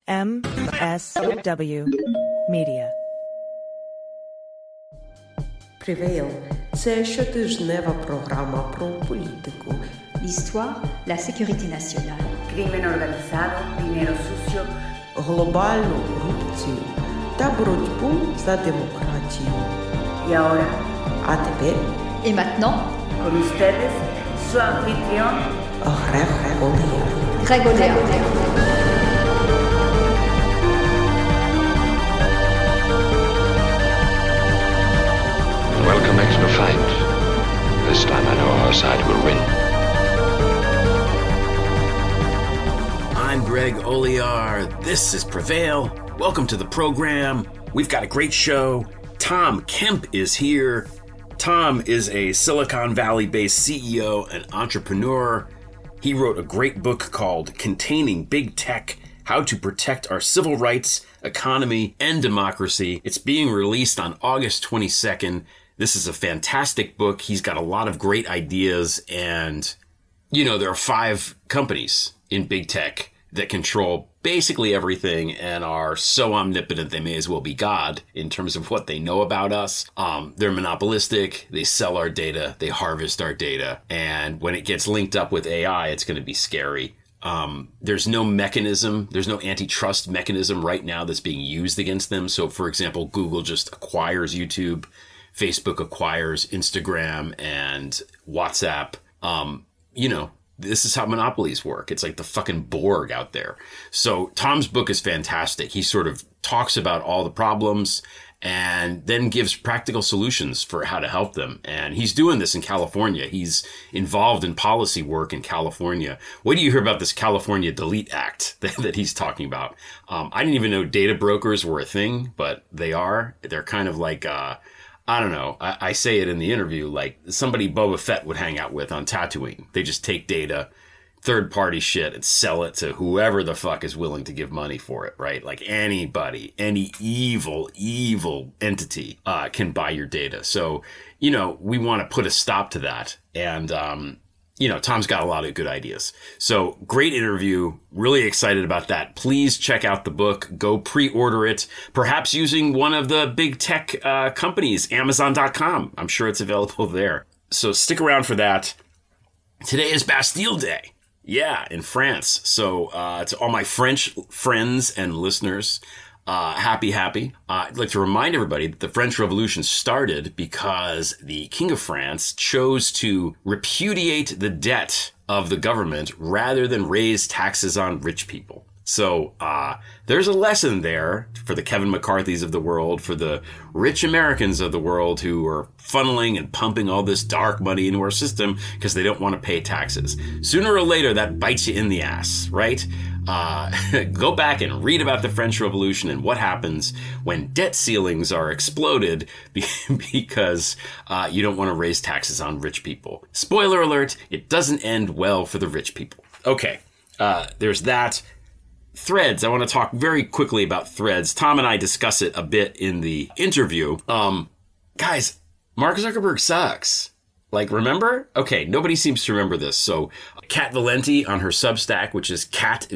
MSW Media. Prevail – це щотижнева програма про політику, l'histoire, la sécurité nationale, crimen organizado, dinero sucio, глобальну корупцію та боротьбу за демократію. Y ahora, А тепер et maintenant, con ustedes, su anfitrión, Грег Олег. Greg Olea. Welcome, extra fight. This time I know our side will win. I'm Greg Olear. This is Prevail. Welcome to the program. We've got a great show. Tom Kemp is here. Tom is a Silicon Valley-based CEO and entrepreneur. He wrote a great book called Containing Big Tech: How to Protect Our Civil Rights, Economy, and Democracy. It's being released on August 22nd. This is a fantastic book. He's got a lot of great ideas, and, you know, there are 5 companies in big tech that control basically everything and are so omnipotent they may as well be God in terms of what they know about us. They're monopolistic. They sell our data. They harvest our data. And when it gets linked up with AI, it's going to be scary. There's no mechanism. There's no antitrust mechanism right now that's being used against them. So, for example, Google just acquires YouTube. Facebook acquires Instagram and WhatsApp. You know, this is how monopolies work. It's like the fucking Borg out there. So Tom's book is fantastic. He sort of talks about all the problems and then gives practical solutions for how to help them. And he's doing this in California. He's involved in policy work in California. Wait till you hear about this California Delete Act that he's talking about. I didn't even know data brokers were a thing, but they are. They're kind of like, I don't know. I say it in the interview, like somebody Boba Fett would hang out with on Tatooine. They just take data, third-party shit, and sell it to whoever the fuck is willing to give money for it, right? Like anybody, any evil entity can buy your data. So, you know, we want to put a stop to that. And, you know, Tom's got a lot of good ideas. So great interview. Really excited about that. Please check out the book. Go pre-order it, perhaps using one of the big tech companies, Amazon.com. I'm sure it's available there. So stick around for that. Today is Bastille Day. Yeah, in France. So to all my French friends and listeners, happy. I'd like to remind everybody that the French Revolution started because the King of France chose to repudiate the debt of the government rather than raise taxes on rich people. So there's a lesson there for the Kevin McCarthys of the world, for the rich Americans of the world who are funneling and pumping all this dark money into our system because they don't want to pay taxes. Sooner or later, that bites you in the ass, right? Go back and read about the French Revolution and what happens when debt ceilings are exploded because you don't want to raise taxes on rich people. Spoiler alert, it doesn't end well for the rich people. Okay, there's that. Threads. I want to talk very quickly about Threads. Tom and I discuss it a bit in the interview. Guys, Mark Zuckerberg sucks. Like, remember? Okay, nobody seems to remember this. So, Kat Valenti on her Substack, which is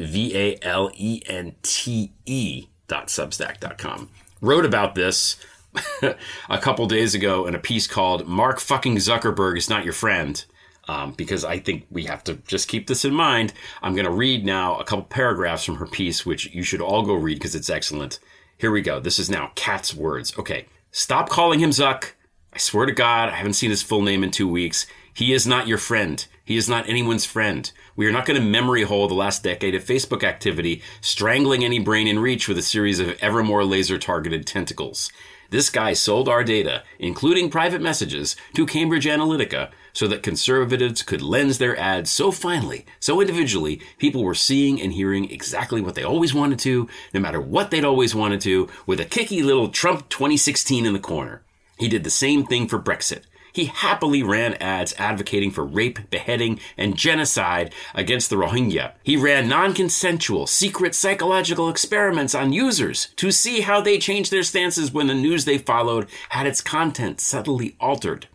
katvalente.substack.com, wrote about this a couple days ago in a piece called Mark fucking Zuckerberg is not your friend. Because I think we have to just keep this in mind. I'm going to read now a couple paragraphs from her piece, which you should all go read because it's excellent. Here we go. This is now Kat's words. Okay. Stop calling him Zuck. I swear to God, I haven't seen his full name in 2 weeks. He is not your friend. He is not anyone's friend. We are not going to memory hole the last decade of Facebook activity, strangling any brain in reach with a series of ever more laser-targeted tentacles. This guy sold our data, including private messages, to Cambridge Analytica so that conservatives could lens their ads so finely, so individually, people were seeing and hearing exactly what they always wanted to, no matter what they'd always wanted to, with a kicky little Trump 2016 in the corner. He did the same thing for Brexit. He happily ran ads advocating for rape, beheading, and genocide against the Rohingya. He ran non-consensual, secret psychological experiments on users to see how they changed their stances when the news they followed had its content subtly altered.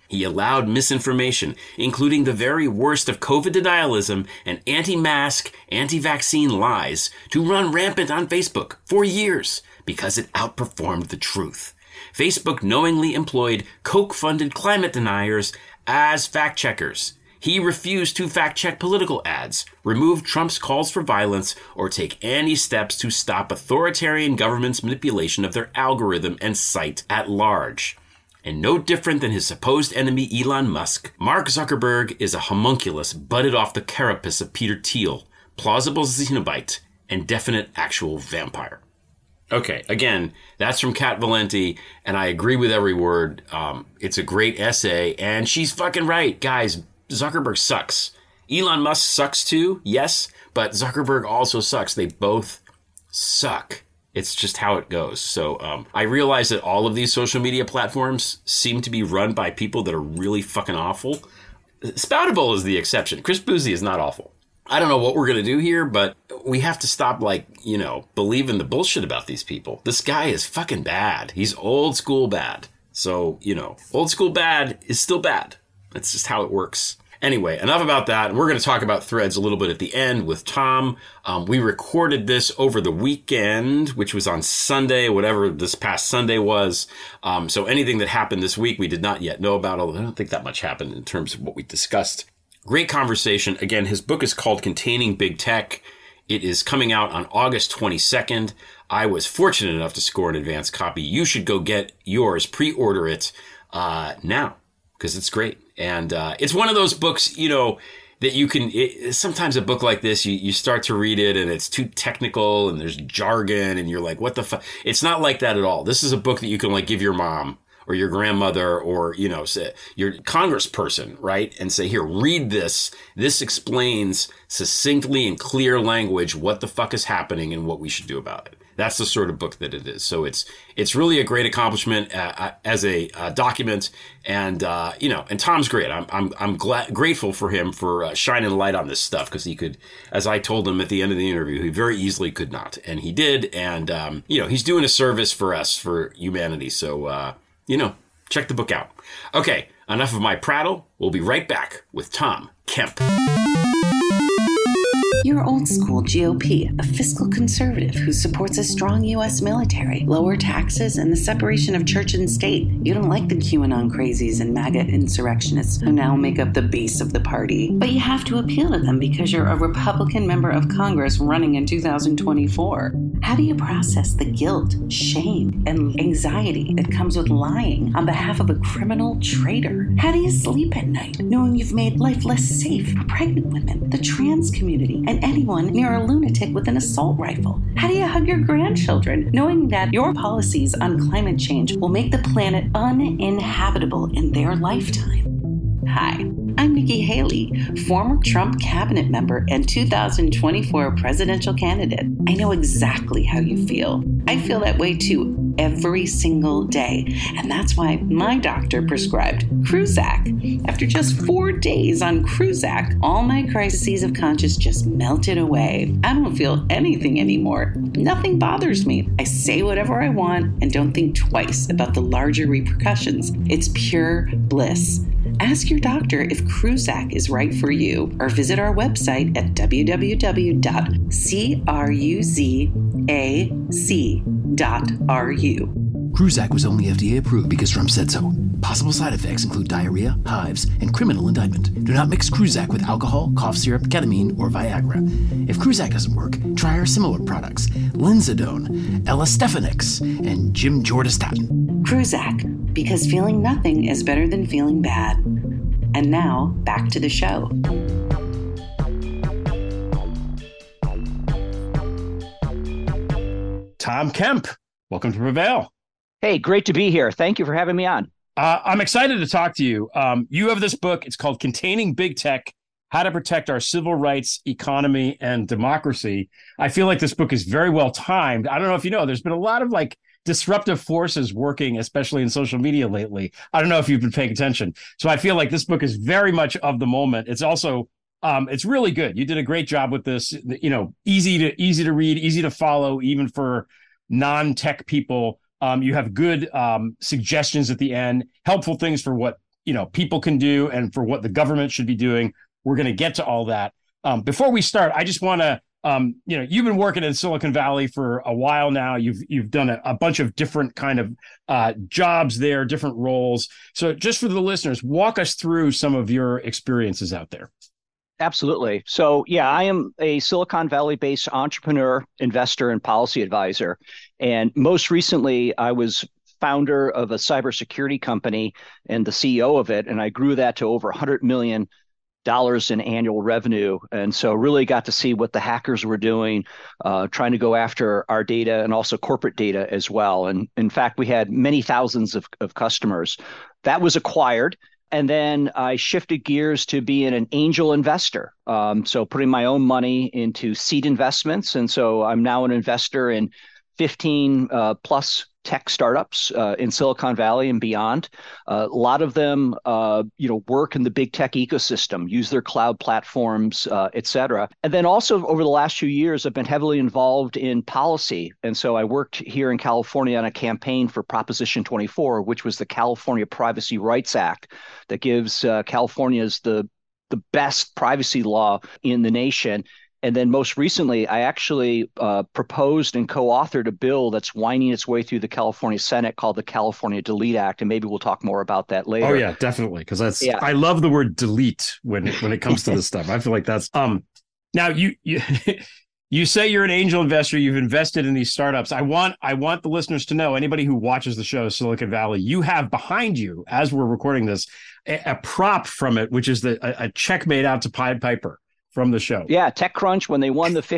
He allowed misinformation, including the very worst of COVID denialism and anti-mask, anti-vaccine lies, to run rampant on Facebook for years because it outperformed the truth. Facebook knowingly employed Koch-funded climate deniers as fact-checkers. He refused to fact-check political ads, remove Trump's calls for violence, or take any steps to stop authoritarian governments' manipulation of their algorithm and site at large. And no different than his supposed enemy Elon Musk, Mark Zuckerberg is a homunculus butted off the carapace of Peter Thiel, plausible Cenobite, and definite actual vampire. Okay, again, that's from Kat Valenti, and I agree with every word. It's a great essay, and she's fucking right. Guys, Zuckerberg sucks. Elon Musk sucks too, yes, but Zuckerberg also sucks. They both suck. It's just how it goes. So I realize that all of these social media platforms seem to be run by people that are really fucking awful. Spoutable is the exception. Chris Boozy is not awful. I don't know what we're going to do here, but we have to stop, believing the bullshit about these people. This guy is fucking bad. He's old school bad. So, old school bad is still bad. That's just how it works. Anyway, enough about that. We're going to talk about Threads a little bit at the end with Tom. We recorded this over the weekend, which was on Sunday, whatever this past Sunday was. So anything that happened this week, we did not yet know about, although I don't think that much happened in terms of what we discussed. Great conversation. Again, his book is called Containing Big Tech. It is coming out on August 22nd. I was fortunate enough to score an advance copy. You should go get yours, pre-order it now, because it's great. And it's one of those books, that you can, sometimes a book like this, you start to read it and it's too technical and there's jargon and you're like, what the fuck? It's not like that at all. This is a book that you can give your mom or your grandmother or, say, your congressperson, right? And say, here, read this. This explains succinctly in clear language what the fuck is happening and what we should do about it. That's the sort of book that it is. So it's really a great accomplishment as a document, and and Tom's great. I'm grateful for him for shining light on this stuff, because he could, as I told him at the end of the interview, he very easily could not, and he did. And he's doing a service for us, for humanity. So check the book out. Okay, enough of my prattle. We'll be right back with Tom Kemp. You're old school GOP, a fiscal conservative who supports a strong U.S. military, lower taxes, and the separation of church and state. You don't like the QAnon crazies and MAGA insurrectionists who now make up the base of the party. But you have to appeal to them because you're a Republican member of Congress running in 2024. How do you process the guilt, shame, and anxiety that comes with lying on behalf of a criminal traitor? How do you sleep at night knowing you've made life less safe for pregnant women, the trans community, and anyone near a lunatic with an assault rifle? How do you hug your grandchildren knowing that your policies on climate change will make the planet uninhabitable in their lifetime? Hi, I'm Nikki Haley, former Trump cabinet member and 2024 presidential candidate. I know exactly how you feel. I feel that way too every single day, and that's why my doctor prescribed Cruzac. After just 4 days on Cruzac, all my crises of conscience just melted away. I don't feel anything anymore. Nothing bothers me. I say whatever I want and don't think twice about the larger repercussions. It's pure bliss. Ask your doctor if Cruzac is right for you, or visit our website at www.cruzac.ru. Cruzac was only FDA approved because Trump said so. Possible side effects include diarrhea, hives, and criminal indictment. Do not mix Cruzac with alcohol, cough syrup, ketamine, or Viagra. If Cruzac doesn't work, try our similar products: Linzadone, Elastefanix, and Jimjordastatin. Cruzac, because feeling nothing is better than feeling bad. And now, back to the show. Tom Kemp, welcome to Prevail. Hey, great to be here. Thank you for having me on. I'm excited to talk to you. You have this book. It's called Containing Big Tech: How to Protect Our Civil Rights, Economy, and Democracy. I feel like this book is very well timed. I don't know if you know, there's been a lot of disruptive forces working, especially in social media lately. I don't know if you've been paying attention. So I feel like this book is very much of the moment. It's also, it's really good. You did a great job with this, easy to read, easy to follow, even for non-tech people. You have good suggestions at the end, helpful things for what people can do and for what the government should be doing. We're going to get to all that. Before we start, I just want to, you've been working in Silicon Valley for a while now. You've done a bunch of different kind of jobs there, different roles. So just for the listeners, walk us through some of your experiences out there. Absolutely. So, yeah, I am a Silicon Valley-based entrepreneur, investor, and policy advisor. And most recently, I was founder of a cybersecurity company and the CEO of it. And I grew that to over $100 million in annual revenue. And so really got to see what the hackers were doing, trying to go after our data and also corporate data as well. And in fact, we had many thousands of customers. That was acquired. And then I shifted gears to being an angel investor. So putting my own money into seed investments. And so I'm now an investor in 15 plus tech startups in Silicon Valley and beyond. A lot of them, work in the big tech ecosystem, use their cloud platforms, et cetera. And then also over the last few years, I've been heavily involved in policy. And so I worked here in California on a campaign for Proposition 24, which was the California Privacy Rights Act that gives Californians the best privacy law in the nation. And then most recently, I actually proposed and co-authored a bill that's winding its way through the California Senate called the California Delete Act. And maybe we'll talk more about that later. Oh, yeah, definitely. Because I love the word delete when it comes to this stuff. I feel like that's now you say you're an angel investor. You've invested in these startups. I want the listeners to know, anybody who watches the show Silicon Valley, you have behind you, as we're recording this, a prop from it, which is a check made out to Pied Piper from the show. Yeah, TechCrunch when they won the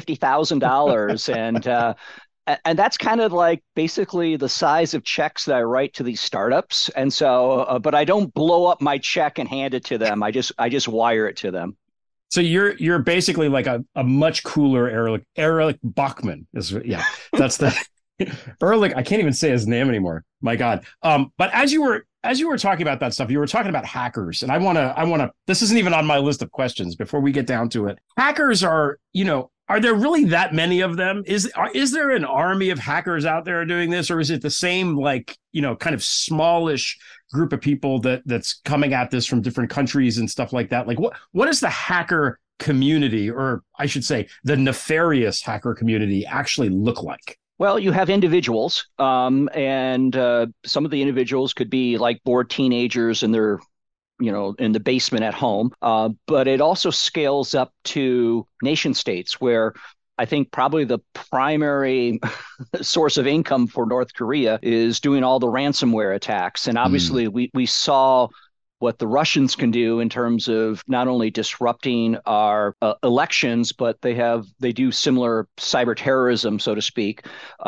$50,000. And that's kind of like basically the size of checks that I write to these startups. And so, but I don't blow up my check and hand it to them. I just wire it to them. So you're basically like a much cooler Erlich Bachman. That's the Erlich. I can't even say his name anymore. My God. But as you were talking about that stuff, you were talking about hackers, and I want to. This isn't even on my list of questions. Before we get down to it, hackers are there really that many of them? Is there an army of hackers out there doing this, or is it the same kind of smallish group of people that's coming at this from different countries and stuff like that? Like what does the hacker community, or I should say the nefarious hacker community, actually look like? Well, you have individuals, and some of the individuals could be like bored teenagers and they're, in the basement at home. But it also scales up to nation states where I think probably the primary source of income for North Korea is doing all the ransomware attacks. And obviously we saw what the Russians can do in terms of not only disrupting our elections, but they do similar cyber terrorism, so to speak,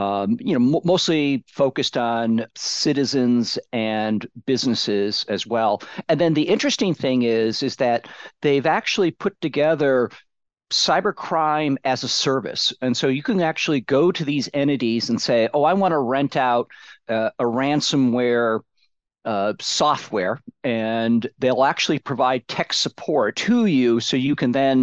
mostly focused on citizens and businesses as well. And then the interesting thing is that they've actually put together cybercrime as a service. And so you can actually go to these entities and say, I want to rent out a ransomware software, and they'll actually provide tech support to you so you can then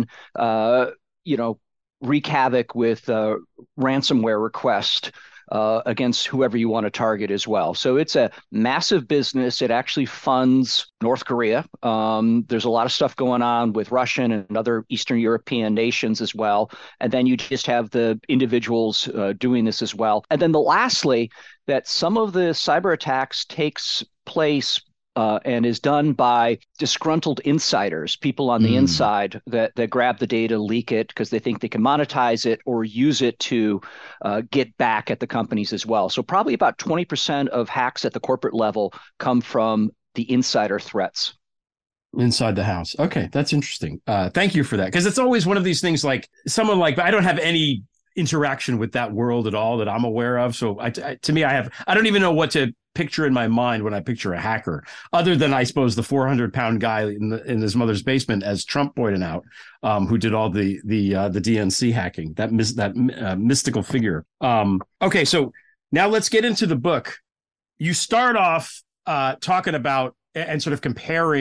wreak havoc with ransomware request against whoever you want to target as well. So it's a massive business. It actually funds North Korea. There's a lot of stuff going on with Russian and other Eastern European nations as well. And then you just have the individuals doing this as well. And then lastly, that some of the cyber attacks takes place and is done by disgruntled insiders, people on the inside that grab the data, leak it because they think they can monetize it or use it to get back at the companies as well. So probably about 20% of hacks at the corporate level come from the insider threats. Inside the house. Okay, that's interesting. Thank you for that. Because it's always one of these things like someone like, I don't have any interaction with that world at all that I'm aware of. So to me, I don't even know what to picture in my mind when I picture a hacker, other than I suppose the 400-pound guy in his mother's basement, as Trump pointed out, who did all the DNC hacking, that mystical figure. Okay, so now let's get into the book. You start off talking about and sort of comparing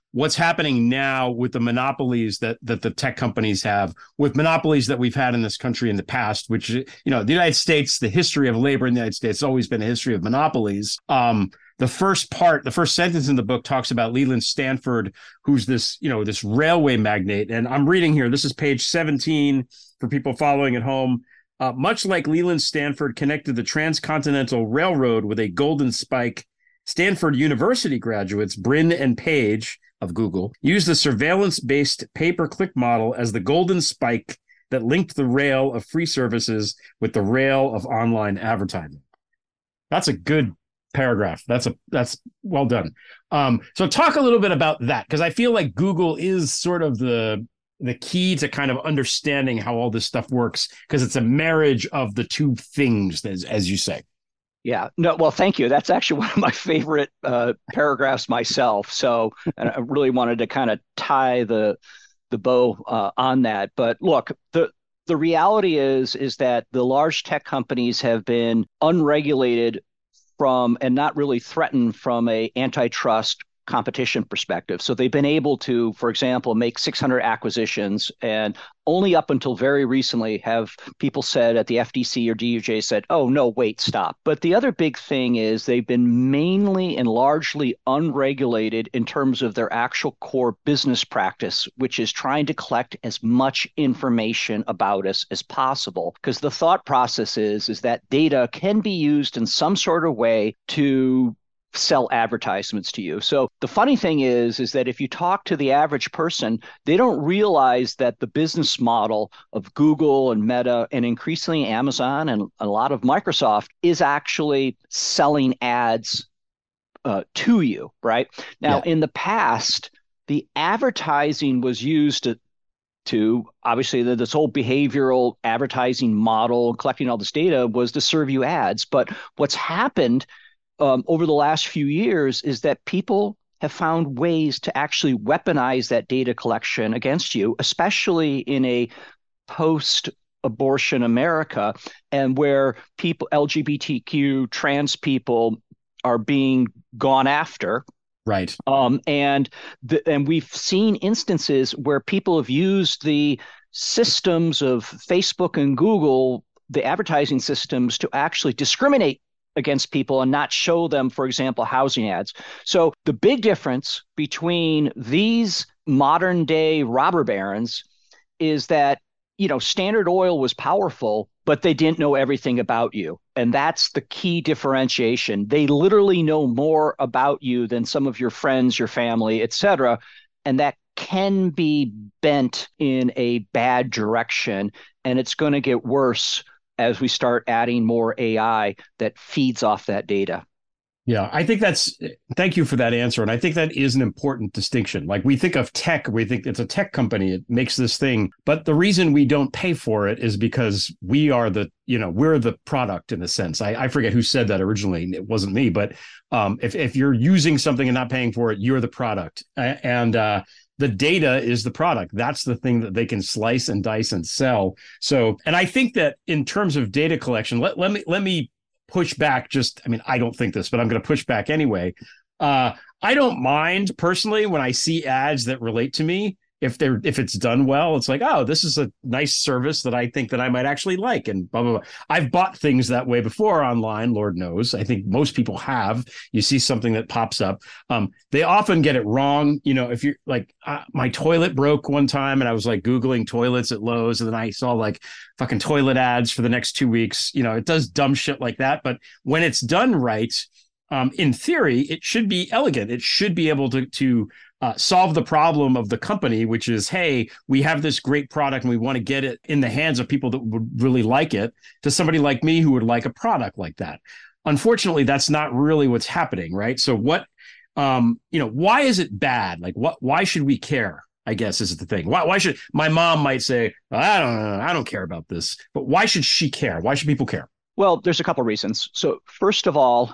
what's happening now with the monopolies that the tech companies have, with monopolies that we've had in this country in the past, which, the United States, the history of labor in the United States has always been a history of monopolies. The first sentence in the book talks about Leland Stanford, who's this railway magnate. And I'm reading here, this is page 17 for people following at home. Much like Leland Stanford connected the Transcontinental Railroad with a golden spike, Stanford University graduates Brin and Page of Google used the surveillance-based pay-per-click model as the golden spike that linked the rail of free services with the rail of online advertising. That's a good paragraph. That's well done. So talk a little bit about that, because I feel like Google is sort of the key to kind of understanding how all this stuff works, because it's a marriage of the two things, as you say. Yeah, no, well, thank you. That's actually one of my favorite paragraphs myself. So and I really wanted to kind of tie the bow on that. But look, the reality is that the large tech companies have been unregulated from and not really threatened from a antitrust competition perspective. So they've been able to, for example, make 600 acquisitions, and only up until very recently have people said at the FTC or DOJ said, oh, no, wait, stop. But the other big thing is they've been mainly and largely unregulated in terms of their actual core business practice, which is trying to collect as much information about us as possible. Because the thought process is that data can be used in some sort of way to sell advertisements to you. So the funny thing is that if you talk to the average person, they don't realize that the business model of Google and Meta and increasingly Amazon and a lot of Microsoft is actually selling ads to you, right? Now, in the past, the advertising was used to obviously this whole behavioral advertising model, collecting all this data, was to serve you ads. But what's happened over the last few years is that people have found ways to actually weaponize that data collection against you, especially in a post-abortion America, and where people, LGBTQ, trans people, are being gone after. Right. And we've seen instances where people have used the systems of Facebook and Google, the advertising systems, to actually discriminate against people and not show them, for example, housing ads. So the big difference between these modern day robber barons is that, Standard Oil was powerful, but they didn't know everything about you. And that's the key differentiation. They literally know more about you than some of your friends, your family, et cetera. And that can be bent in a bad direction. And it's going to get worse as we start adding more AI that feeds off that data. Yeah, I think thank you for that answer. And I think that is an important distinction. Like, we think of tech, we think it's a tech company, it makes this thing. But the reason we don't pay for it is because we are we're the product, in a sense. I forget who said that originally. It wasn't me, but if you're using something and not paying for it, you're the product. And the data is the product. That's the thing that they can slice and dice and sell. So, and I think that in terms of data collection, let me push back. I don't think this, but I'm going to push back anyway. I don't mind personally when I see ads that relate to me. If it's done well, it's like, oh, this is a nice service that I think that I might actually like, and blah, blah, blah. I've bought things that way before online, Lord knows. I think most people have. You see something that pops up. They often get it wrong. If you're like, my toilet broke one time and I was like Googling toilets at Lowe's, and then I saw like fucking toilet ads for the next 2 weeks. It does dumb shit like that. But when it's done right, in theory, it should be elegant. It should be able to solve the problem of the company, which is, hey, we have this great product and we want to get it in the hands of people that would really like it, to somebody like me who would like a product like that. Unfortunately, that's not really what's happening, right? So why is it bad? Like, why should we care? I guess is the thing. Why should my mom might say, I don't care about this, but why should she care? Why should people care? Well, there's a couple of reasons. So first of all,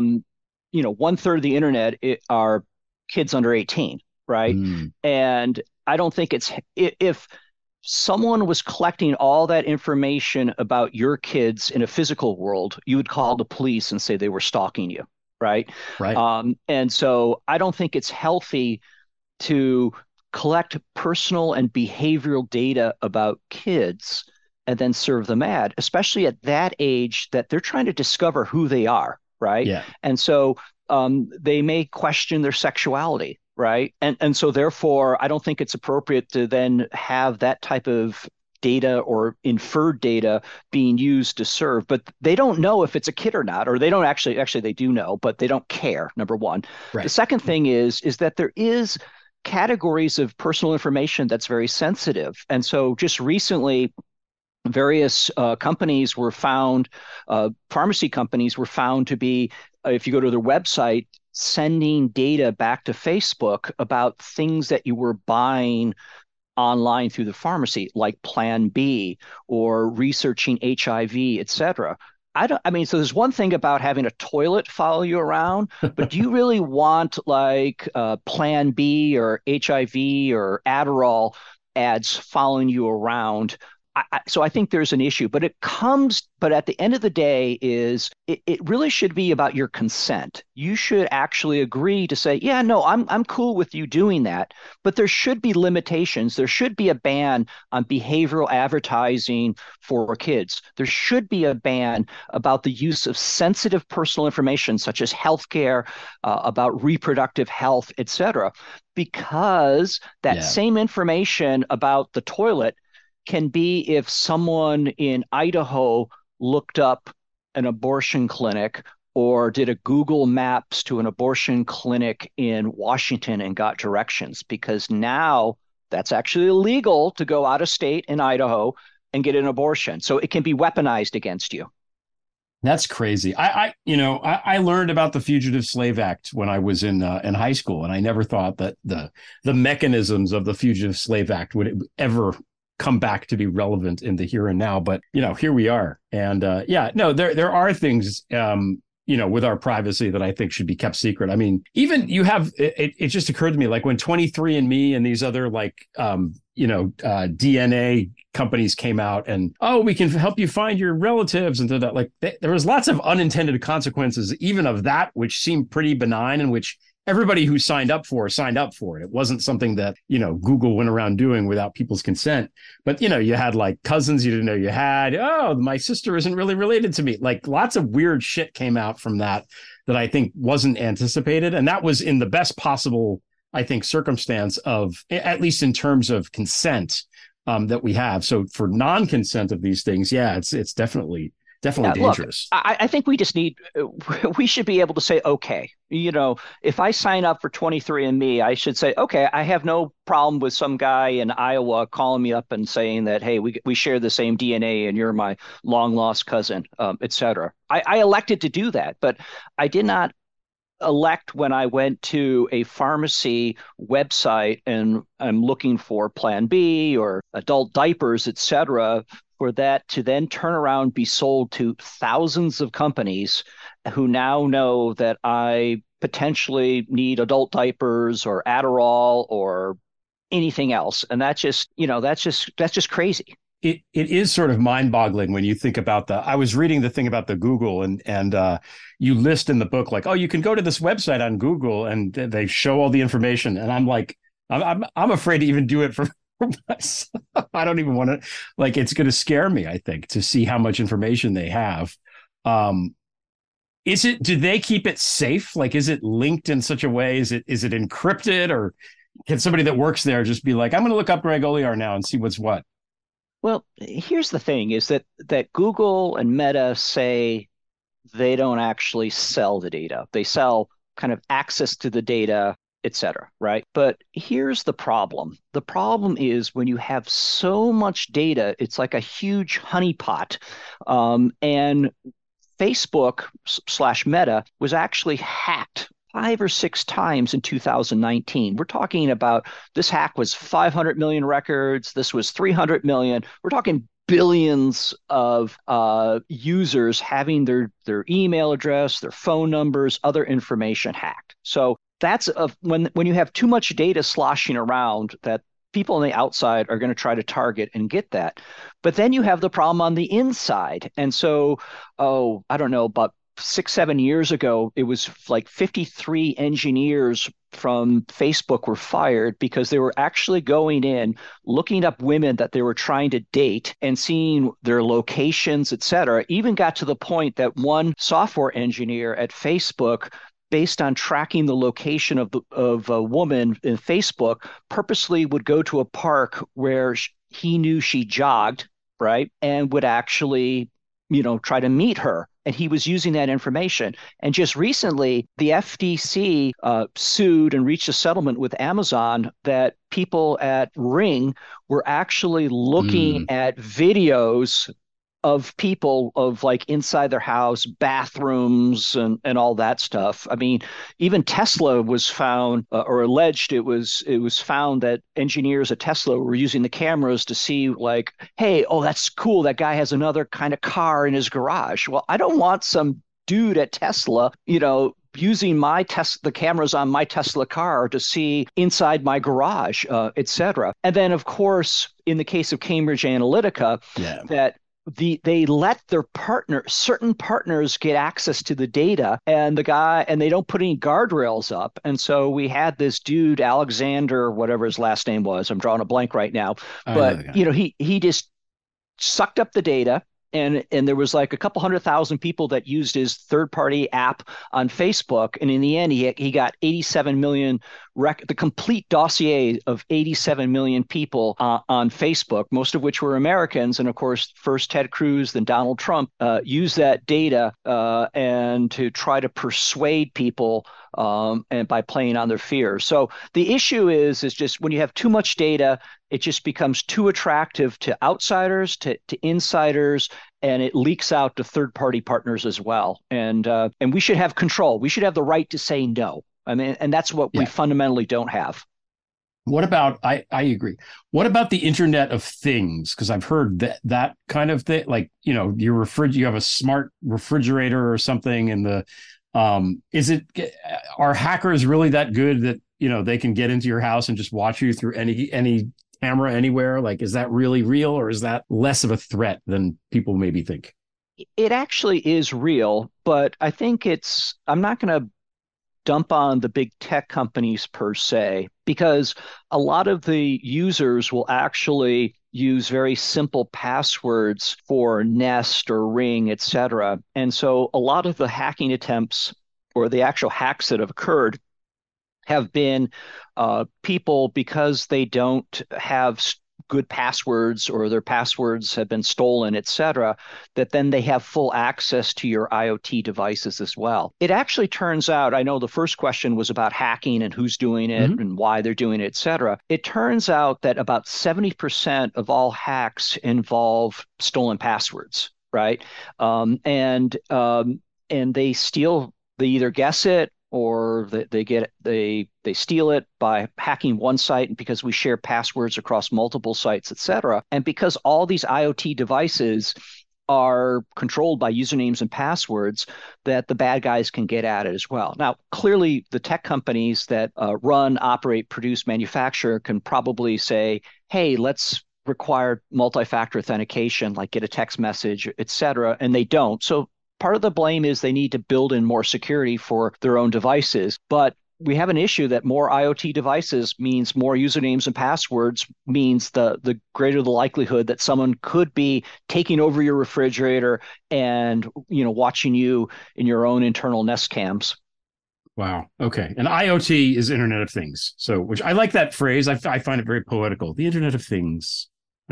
1/3 of the internet are kids under 18, right? And I don't think if someone was collecting all that information about your kids in a physical world, you would call the police and say they were stalking you, right? Right. And so I don't think it's healthy to collect personal and behavioral data about kids and then serve them ad, especially at that age that they're trying to discover who they are, right? Yeah. And so they may question their sexuality, right? And so therefore, I don't think it's appropriate to then have that type of data or inferred data being used to serve. But they don't know if it's a kid or not, or they don't actually they do know, but they don't care, number one. Right. The second thing is that there is categories of personal information that's very sensitive. And so just recently, various companies were found, pharmacy companies were found to be, if you go to their website, sending data back to Facebook about things that you were buying online through the pharmacy, like Plan B or researching HIV, et cetera. So there's one thing about having a toilet follow you around, but do you really want like Plan B or HIV or Adderall ads following you around? So I think there's an issue, but at the end of the day it really should be about your consent. You should actually agree to say, yeah, no, I'm cool with you doing that, but there should be limitations. There should be a ban on behavioral advertising for kids. There should be a ban about the use of sensitive personal information, such as healthcare, about reproductive health, et cetera, because that same information about the toilet can be if someone in Idaho looked up an abortion clinic or did a Google Maps to an abortion clinic in Washington and got directions, because now that's actually illegal to go out of state in Idaho and get an abortion. So it can be weaponized against you. That's crazy. I learned about the Fugitive Slave Act when I was in high school, and I never thought that the mechanisms of the Fugitive Slave Act would ever come back to be relevant in the here and now. But, here we are. And there are things, with our privacy that I think should be kept secret. I mean, even you have, it just occurred to me, like when 23andMe and these other DNA companies came out and, we can help you find your relatives and that, like there was lots of unintended consequences, even of that, which seemed pretty benign and which everybody who signed up for it. It wasn't something that, Google went around doing without people's consent. But, you had like cousins you didn't know you had. Oh, my sister isn't really related to me. Like lots of weird shit came out from that I think wasn't anticipated. And that was in the best possible, I think, circumstance of, at least in terms of consent that we have. So for non-consent of these things, it's definitely dangerous. Look, I think we should be able to say, okay, if I sign up for 23andMe, I should say, okay, I have no problem with some guy in Iowa calling me up and saying that, hey, we share the same DNA and you're my long lost cousin, et cetera. I elected to do that, but I did not elect when I went to a pharmacy website and I'm looking for Plan B or adult diapers, et cetera, for that to then turn around, be sold to thousands of companies who now know that I potentially need adult diapers or Adderall or anything else. And that's just crazy. It is sort of mind-boggling when you think about I was reading the thing about the Google and you list in the book, like, you can go to this website on Google and they show all the information. And I'm like, I'm afraid to even do it for myself. I don't even want to, like, it's going to scare me, I think, to see how much information they have. Do they keep it safe? Like, is it linked in such a way? Is it encrypted, or can somebody that works there just be like, I'm going to look up Greg Olear now and see what's what? Well, here's the thing is that Google and Meta say they don't actually sell the data. They sell kind of access to the data, et cetera, right? But here's the problem. The problem is when you have so much data, it's like a huge honeypot. And Facebook/Meta was actually hacked 5 or 6 times in 2019. We're talking about, this hack was 500 million records. This was 300 million. We're talking billions of users having their email address, their phone numbers, other information hacked. So that's when you have too much data sloshing around, that people on the outside are going to try to target and get that. But then you have the problem on the inside. And so, I don't know, about 6, 7 years ago, it was like 53 engineers from Facebook were fired because they were actually going in, looking up women that they were trying to date and seeing their locations, et cetera. Even got to the point that one software engineer at Facebook, based on tracking the location of a woman in Facebook, purposely would go to a park where he knew she jogged, right? And would actually, try to meet her. And he was using that information. And just recently, the FTC sued and reached a settlement with Amazon that people at Ring were actually looking at videos of people of like inside their house, bathrooms, and all that stuff. I mean, even Tesla was found, or alleged it was found that engineers at Tesla were using the cameras to see like, hey, oh, that's cool. That guy has another kind of car in his garage. Well, I don't want some dude at Tesla, using the cameras on my Tesla car to see inside my garage, et cetera. And then, of course, in the case of Cambridge Analytica, that they let their certain partners get access to the data, and they don't put any guardrails up. And so we had this dude, Alexander, whatever his last name was, I'm drawing a blank right now, but he just sucked up the data. And there was like a couple 100,000 people that used his third-party app on Facebook. And in the end, he got 87 million, the complete dossier of 87 million people on Facebook, most of which were Americans. And of course, first Ted Cruz, then Donald Trump used that data and to try to persuade people and by playing on their fears. So the issue is just when you have too much data, it just becomes too attractive to outsiders, to insiders, and it leaks out to third-party partners as well. And we should have control. We should have the right to say no. I mean, and that's what we fundamentally don't have. What about, I agree. What about the Internet of Things? Because I've heard that kind of thing, like, you have a smart refrigerator or something, and are hackers really that good that, they can get into your house and just watch you through any camera anywhere? Like, is that really real, or is that less of a threat than people maybe think? It actually is real, but I think I'm not going to dump on the big tech companies per se, because a lot of the users will actually use very simple passwords for Nest or Ring, et cetera. And so a lot of the hacking attempts or the actual hacks that have occurred have been people, because they don't have good passwords or their passwords have been stolen, et cetera, that then they have full access to your IoT devices as well. It actually turns out, I know the first question was about hacking and who's doing it and why they're doing it, et cetera. It turns out that about 70% of all hacks involve stolen passwords, right? And they either guess it, or they steal it by hacking one site, and because we share passwords across multiple sites, et cetera. And because all these IoT devices are controlled by usernames and passwords, that the bad guys can get at it as well. Now, clearly, the tech companies that run, operate, produce, manufacture can probably say, hey, let's require multi-factor authentication, like get a text message, et cetera, and they don't. So part of the blame is they need to build in more security for their own devices. But we have an issue that more IoT devices means more usernames and passwords, means the greater the likelihood that someone could be taking over your refrigerator and watching you in your own internal Nest cams. Wow. Okay. And IoT is Internet of Things. So, which I like that phrase. I find it very poetical. The Internet of Things.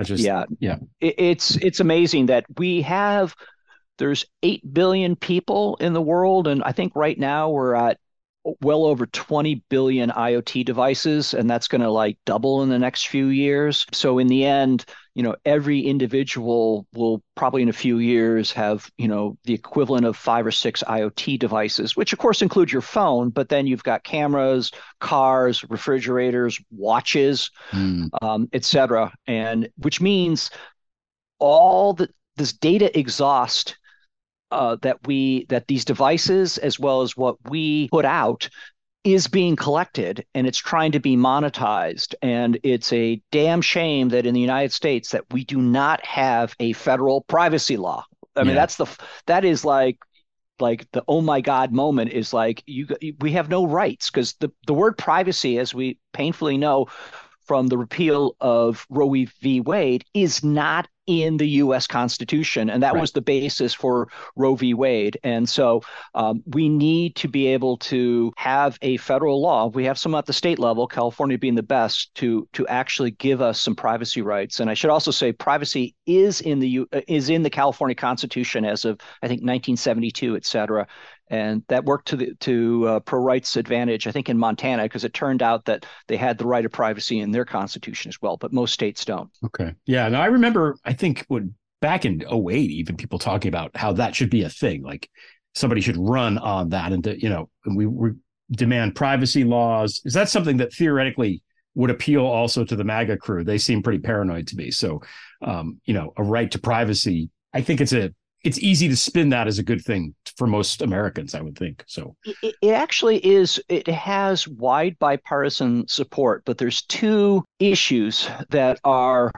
It's amazing that there's 8 billion people in the world, and I think right now we're at well over 20 billion IoT devices, and that's going to double in the next few years. So in the end, every individual will probably in a few years have, the equivalent of 5 or 6 IoT devices, which of course include your phone, but then you've got cameras, cars, refrigerators, watches, et cetera. And which means this data exhaust that these devices, as well as what we put out, is being collected, and it's trying to be monetized. And it's a damn shame that in the United States that we do not have a federal privacy law. I mean, that is like like the oh my God moment is like we have no rights, because the word privacy, as we painfully know from the repeal of Roe v. Wade, is not in the U.S. Constitution, and that was the basis for Roe v. Wade. And so we need to be able to have a federal law. We have some at the state level, California being the best, to actually give us some privacy rights. And I should also say, privacy is in the California Constitution as of, I think, 1972, et cetera. And that worked to pro-rights advantage, I think, in Montana, because it turned out that they had the right of privacy in their constitution as well, but most states don't. Okay. Yeah. No, I remember, I think when back in 2008, even people talking about how that should be a thing, like somebody should run on that, and we demand privacy laws. Is that something that theoretically would appeal also to the MAGA crew? They seem pretty paranoid to me. So, a right to privacy, I think it's easy to spin that as a good thing for most Americans, I would think. So it actually is. It has wide bipartisan support, but there's two issues that are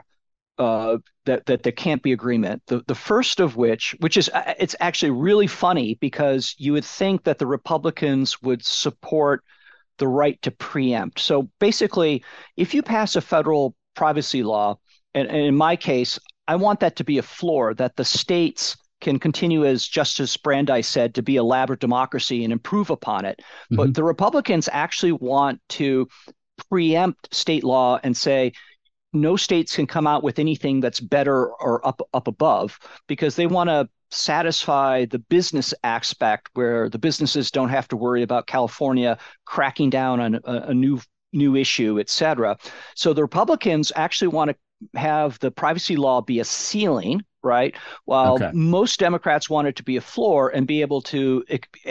that there can't be agreement. The first of which is it's actually really funny, because you would think that the Republicans would support the right to preempt. So basically, if you pass a federal privacy law, and in my case, I want that to be a floor, that the states can continue, as Justice Brandeis said, to be a lab of democracy and improve upon it. Mm-hmm. But the Republicans actually want to preempt state law and say no states can come out with anything that's better or up above, because they want to satisfy the business aspect, where the businesses don't have to worry about California cracking down on a new issue, et cetera. So the Republicans actually want to have the privacy law be a ceiling, right? While most Democrats want it to be a floor and be able to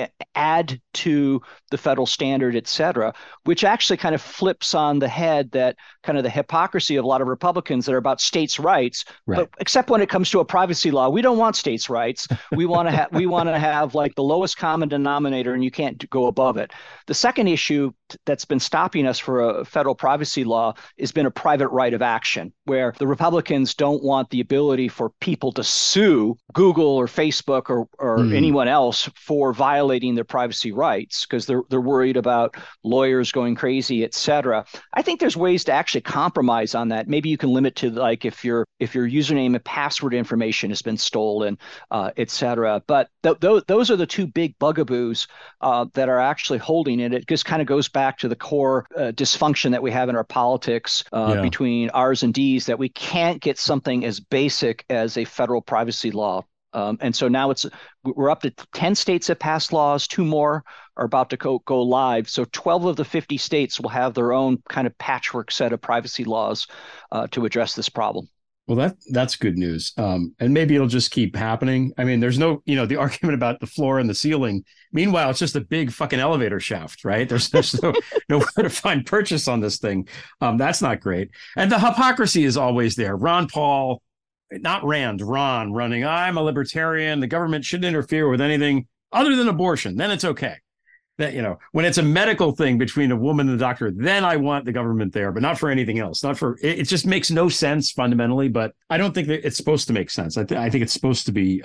add to the federal standard, et cetera, which actually kind of flips on the head that kind of the hypocrisy of a lot of Republicans that are about states' rights. Right. But except when it comes to a privacy law, we don't want states' rights. We want to have like the lowest common denominator, and you can't go above it. The second issue that's been stopping us for a federal privacy law has been a private right of action, where the Republicans don't want the ability for people to sue Google or Facebook or anyone else for violating their privacy rights, because they're worried about lawyers going crazy, et cetera. I think there's ways to actually compromise on that. Maybe you can limit to, like, if your username and password information has been stolen, et cetera. But those are the two big bugaboos that are actually holding it. It just kind of goes back to the core dysfunction that we have in our politics between R's and D's, that we can't get something as basic as a federal privacy law. And so now we're up to 10 states that passed laws. 2 more are about to go live. So 12 of the 50 states will have their own kind of patchwork set of privacy laws to address this problem. Well, that's good news. And maybe it'll just keep happening. I mean, there's no, the argument about the floor and the ceiling. Meanwhile, it's just a big fucking elevator shaft, right? There's nowhere to find purchase on this thing. That's not great. And the hypocrisy is always there. Ron Paul, not Rand, Ron running, I'm a libertarian. The government shouldn't interfere with anything other than abortion. Then it's okay. That, when it's a medical thing between a woman and a doctor, then I want the government there, but not for anything else. It just makes no sense fundamentally, but I don't think that it's supposed to make sense. I think it's supposed to be,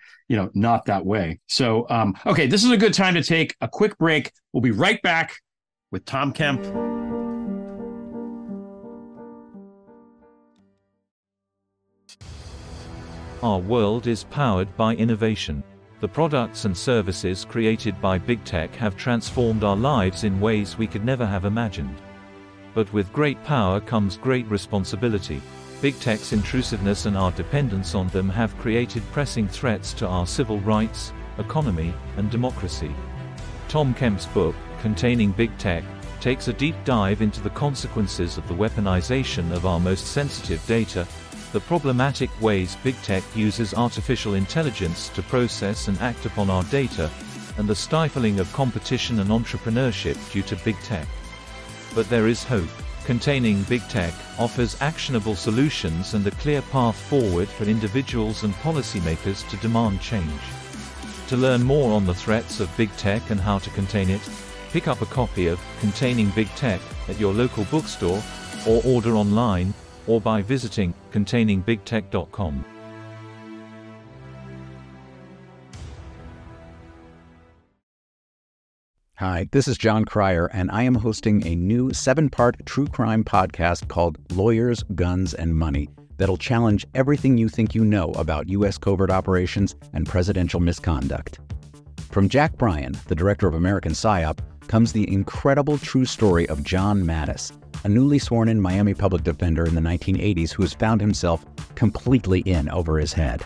not that way. So, okay, this is a good time to take a quick break. We'll be right back with Tom Kemp. Our world is powered by innovation. The products and services created by Big Tech have transformed our lives in ways we could never have imagined. But with great power comes great responsibility. Big Tech's intrusiveness and our dependence on them have created pressing threats to our civil rights, economy, and democracy. Tom Kemp's book, Containing Big Tech, takes a deep dive into the consequences of the weaponization of our most sensitive data, the problematic ways Big Tech uses artificial intelligence to process and act upon our data, and the stifling of competition and entrepreneurship due to Big Tech. But there is hope. Containing Big Tech offers actionable solutions and a clear path forward for individuals and policymakers to demand change. To learn more on the threats of Big Tech and how to contain it, pick up a copy of Containing Big Tech at your local bookstore, or order online, or by visiting containingbigtech.com. Hi, this is John Cryer, and I am hosting a new 7-part true crime podcast called Lawyers, Guns, and Money that'll challenge everything you think you know about U.S. covert operations and presidential misconduct. From Jack Bryan, the director of American PSYOP, comes the incredible true story of John Mattis, a newly sworn-in Miami public defender in the 1980s who has found himself completely in over his head.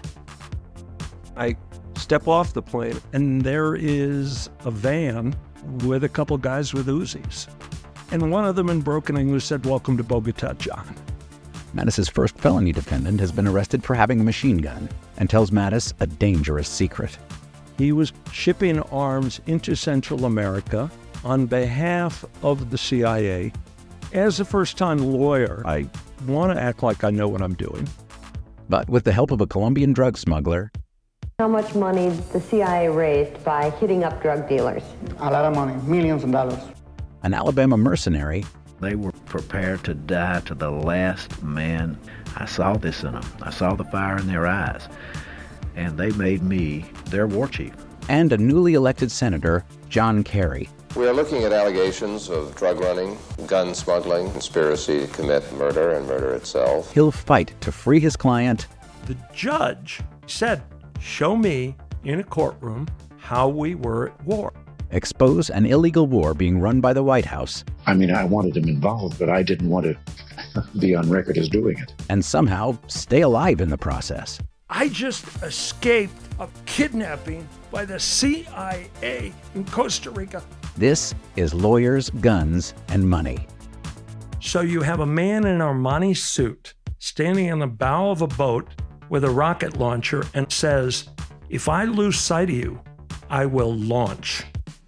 I step off the plane, and there is a van with a couple guys with Uzis. And one of them in broken English said, "Welcome to Bogota, John." Mattis' first felony defendant has been arrested for having a machine gun and tells Mattis a dangerous secret. He was shipping arms into Central America on behalf of the CIA. As a first-time lawyer, I want to act like I know what I'm doing. But with the help of a Colombian drug smuggler, how much money the CIA raised by hitting up drug dealers? A lot of money, millions of dollars. An Alabama mercenary, they were prepared to die to the last man. I saw this in them. I saw the fire in their eyes. And they made me their war chief. And a newly elected senator, John Kerry. We are looking at allegations of drug running, gun smuggling, conspiracy to commit murder and murder itself. He'll fight to free his client. The judge said, "Show me in a courtroom how we were at war." Expose an illegal war being run by the White House. I mean, I wanted him involved, but I didn't want to be on record as doing it. And somehow stay alive in the process. I just escaped a kidnapping by the CIA in Costa Rica. This is Lawyers, Guns, and Money. So you have a man in an Armani suit standing on the bow of a boat with a rocket launcher and says, "If I lose sight of you, I will launch.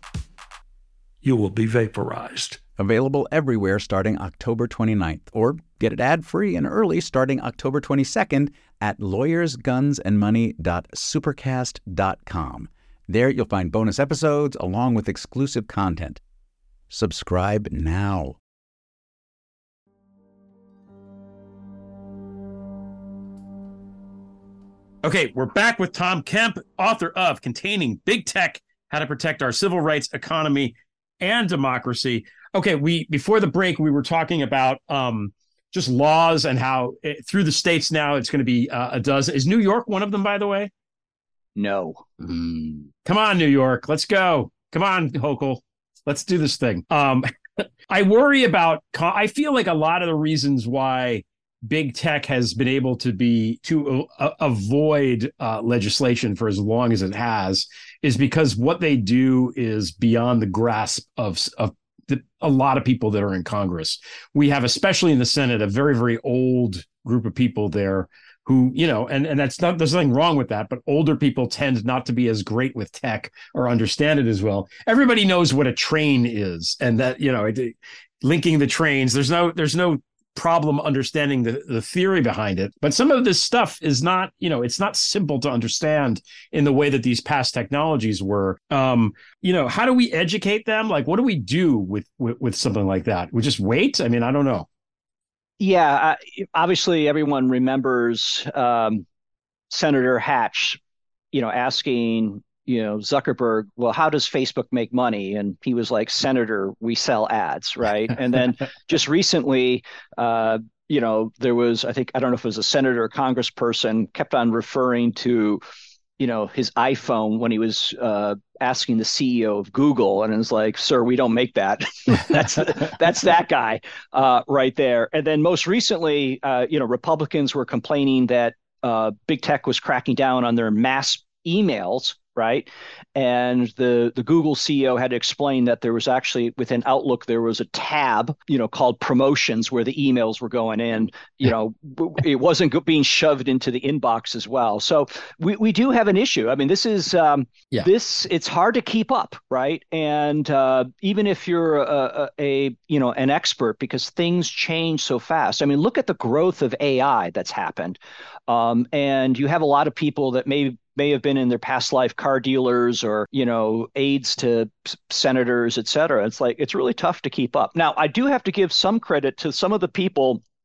You will be vaporized." Available everywhere starting October 29th, or get it ad-free and early starting October 22nd at lawyersgunsandmoney.supercast.com. There you'll find bonus episodes along with exclusive content. Subscribe now. Okay, we're back with Tom Kemp, author of Containing Big Tech, How to Protect Our Civil Rights, Economy, and Democracy. Okay, before the break, we were talking about just laws and how through the states now it's going to be a dozen. Is New York one of them, by the way? No. Come on, New York. Let's go. Come on, Hochul. Let's do this thing. I worry about, I feel like a lot of the reasons why big tech has been able to avoid legislation for as long as it has is because what they do is beyond the grasp of a lot of people that are in Congress. We have, especially in the Senate, a very, very old group of people there who, and that's not, there's nothing wrong with that, but older people tend not to be as great with tech or understand it as well. Everybody knows what a train is, and that, linking the trains, there's no problem understanding the theory behind it. But some of this stuff is not, it's not simple to understand in the way that these past technologies were. How do we educate them? Like, what do we do with something like that? We just wait? I mean, I don't know. Yeah, obviously everyone remembers Senator Hatch, asking, Zuckerberg, well, how does Facebook make money? And he was like, "Senator, we sell ads," right? And then just recently, there was, I don't know if it was a senator or congressperson, kept on referring to, his iPhone when he was asking the CEO of Google, and it was like, "Sir, we don't make that." that's that guy right there. And then most recently, Republicans were complaining that big tech was cracking down on their mass emails, right? And the Google CEO had to explain that there was actually, within Outlook, there was a tab, called promotions, where the emails were going in. It wasn't being shoved into the inbox as well. So we do have an issue. I mean, this is it's hard to keep up, right? And even if you're an expert, because things change so fast. I mean, look at the growth of AI that's happened, and you have a lot of people that may have been in their past life car dealers or, aides to senators, et cetera. It's like, it's really tough to keep up. Now, I do have to give some credit to some of the people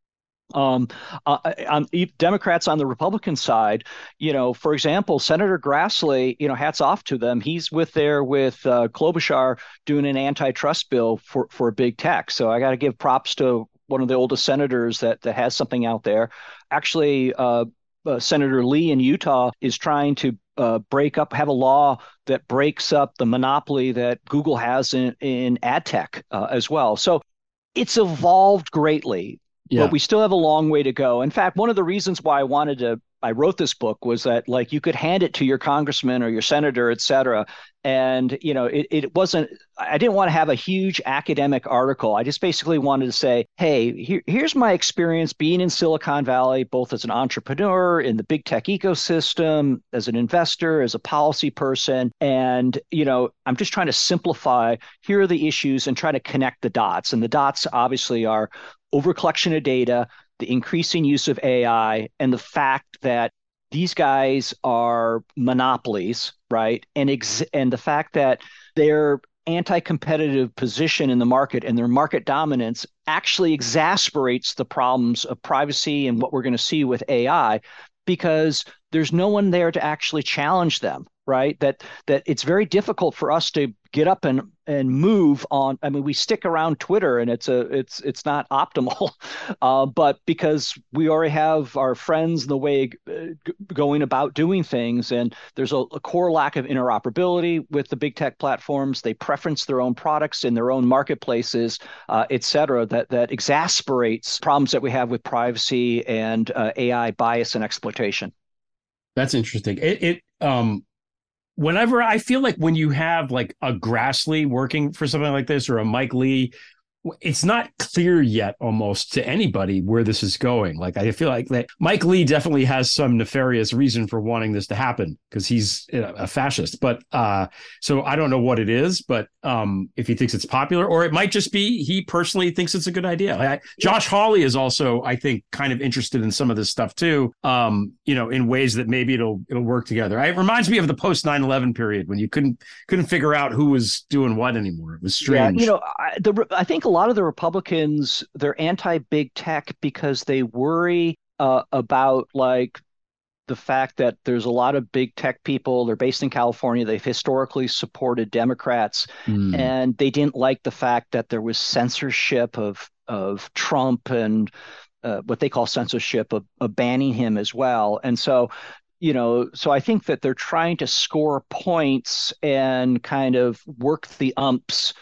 On Democrats on the Republican side, for example, Senator Grassley, hats off to them. He's with Klobuchar doing an antitrust bill for big tech. So I got to give props to one of the oldest senators that has something out there. Actually, Senator Lee in Utah is trying to have a law that breaks up the monopoly that Google has in ad tech as well. So it's evolved greatly, but we still have a long way to go. In fact, one of the reasons why I wrote this book was that you could hand it to your congressman or your senator, et cetera. And, it wasn't, I didn't want to have a huge academic article. I just basically wanted to say, hey, here's my experience being in Silicon Valley, both as an entrepreneur in the big tech ecosystem, as an investor, as a policy person. And, I'm just trying to simplify, here are the issues and try to connect the dots. And the dots obviously are overcollection of data, the increasing use of AI, and the fact that these guys are monopolies, right? And the fact that their anti-competitive position in the market and their market dominance actually exacerbates the problems of privacy and what we're going to see with AI, because there's no one there to actually challenge them, right? That it's very difficult for us to get up and move on. I mean, we stick around Twitter and it's not optimal, but because we already have our friends in the way going about doing things, and there's a core lack of interoperability with the big tech platforms. They preference their own products in their own marketplaces, et cetera, that exasperates problems that we have with privacy and AI bias and exploitation. That's interesting. Whenever I feel like when you have like a Grassley working for something like this or a Mike Lee, it's not clear yet almost to anybody where this is going. Like, I feel like that Mike Lee definitely has some nefarious reason for wanting this to happen because he's a fascist. But so I don't know what it is, but if he thinks it's popular, or it might just be he personally thinks it's a good idea. Josh Hawley is also, I think, kind of interested in some of this stuff too, in ways that maybe it'll work together. It reminds me of the post 9/11 period when you couldn't figure out who was doing what anymore. It was strange. Yeah, I think a lot of the Republicans, they're anti-big tech because they worry about the fact that there's a lot of big tech people. They're based in California. They've historically supported Democrats, and they didn't like the fact that there was censorship of Trump and what they call censorship of banning him as well. And so I think that they're trying to score points and kind of work the umps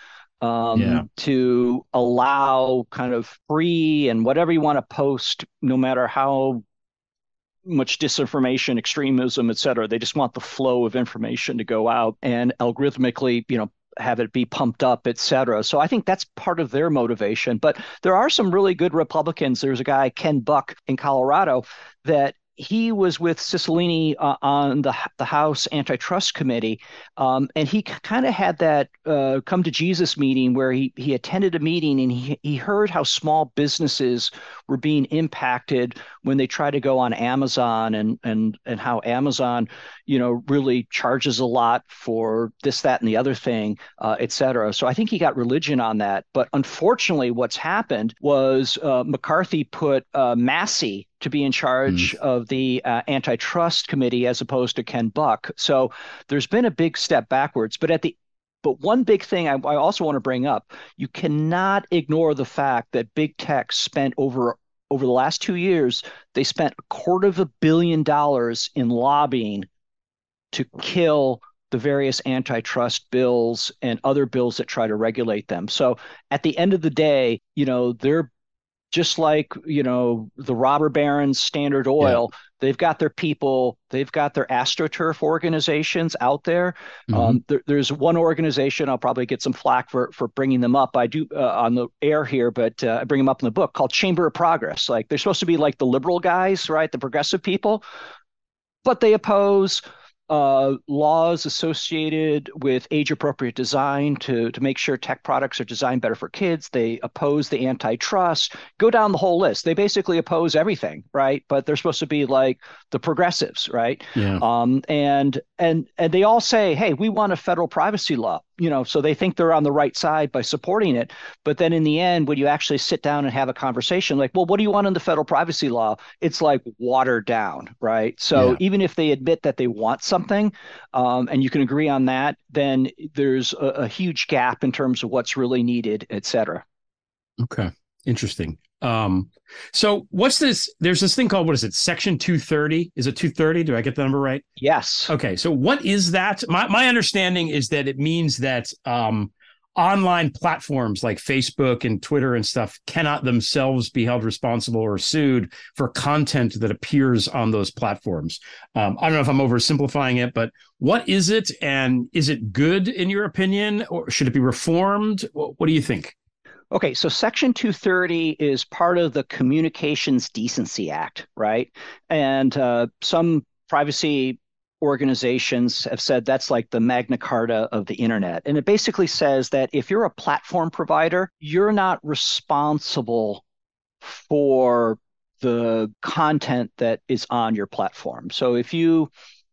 to allow kind of free and whatever you want to post, no matter how much disinformation, extremism, et cetera. They just want the flow of information to go out and algorithmically, have it be pumped up, et cetera. So I think that's part of their motivation. But there are some really good Republicans. There's a guy, Ken Buck in Colorado, that he was with Cicilline on the House Antitrust Committee, and he kind of had that come to Jesus meeting where he attended a meeting and he heard how small businesses were being impacted when they try to go on Amazon and how Amazon, really charges a lot for this, that, and the other thing, et cetera. So I think he got religion on that. But unfortunately, what's happened was McCarthy put Massey to be in charge of the antitrust committee as opposed to Ken Buck. So there's been a big step backwards. But one big thing I also want to bring up, you cannot ignore the fact that big tech spent over the last 2 years, they spent $250 million in lobbying to kill the various antitrust bills and other bills that try to regulate them. So at the end of the day, they're just like, the robber barons, Standard Oil, they've got their people, they've got their AstroTurf organizations out there. There's one organization, I'll probably get some flack for bringing them up. I do on the air here, but I bring them up in the book, called Chamber of Progress. Like, they're supposed to be like the liberal guys, right? The progressive people, but they oppose laws associated with age-appropriate design to make sure tech products are designed better for kids. They oppose the antitrust. Go down the whole list. They basically oppose everything, right? But they're supposed to be like the progressives, right? Yeah. And they all say, hey, we want a federal privacy law. so they think they're on the right side by supporting it. But then in the end, when you actually sit down and have a conversation, like, well, what do you want in the federal privacy law? It's like watered down, right? So even if they admit that they want something, and you can agree on that, then there's a huge gap in terms of what's really needed, et cetera. Okay. Interesting. So what's this? There's this thing called, what is it? Section 230. Is it 230? Do I get the number right? Yes. Okay. So what is that? My understanding is that it means that online platforms like Facebook and Twitter and stuff cannot themselves be held responsible or sued for content that appears on those platforms. I don't know if I'm oversimplifying it, but what is it? And is it good in your opinion, or should it be reformed? What do you think? Okay, so Section 230 is part of the Communications Decency Act, right? And some privacy organizations have said that's like the Magna Carta of the internet. And it basically says that if you're a platform provider, you're not responsible for the content that is on your platform. So if you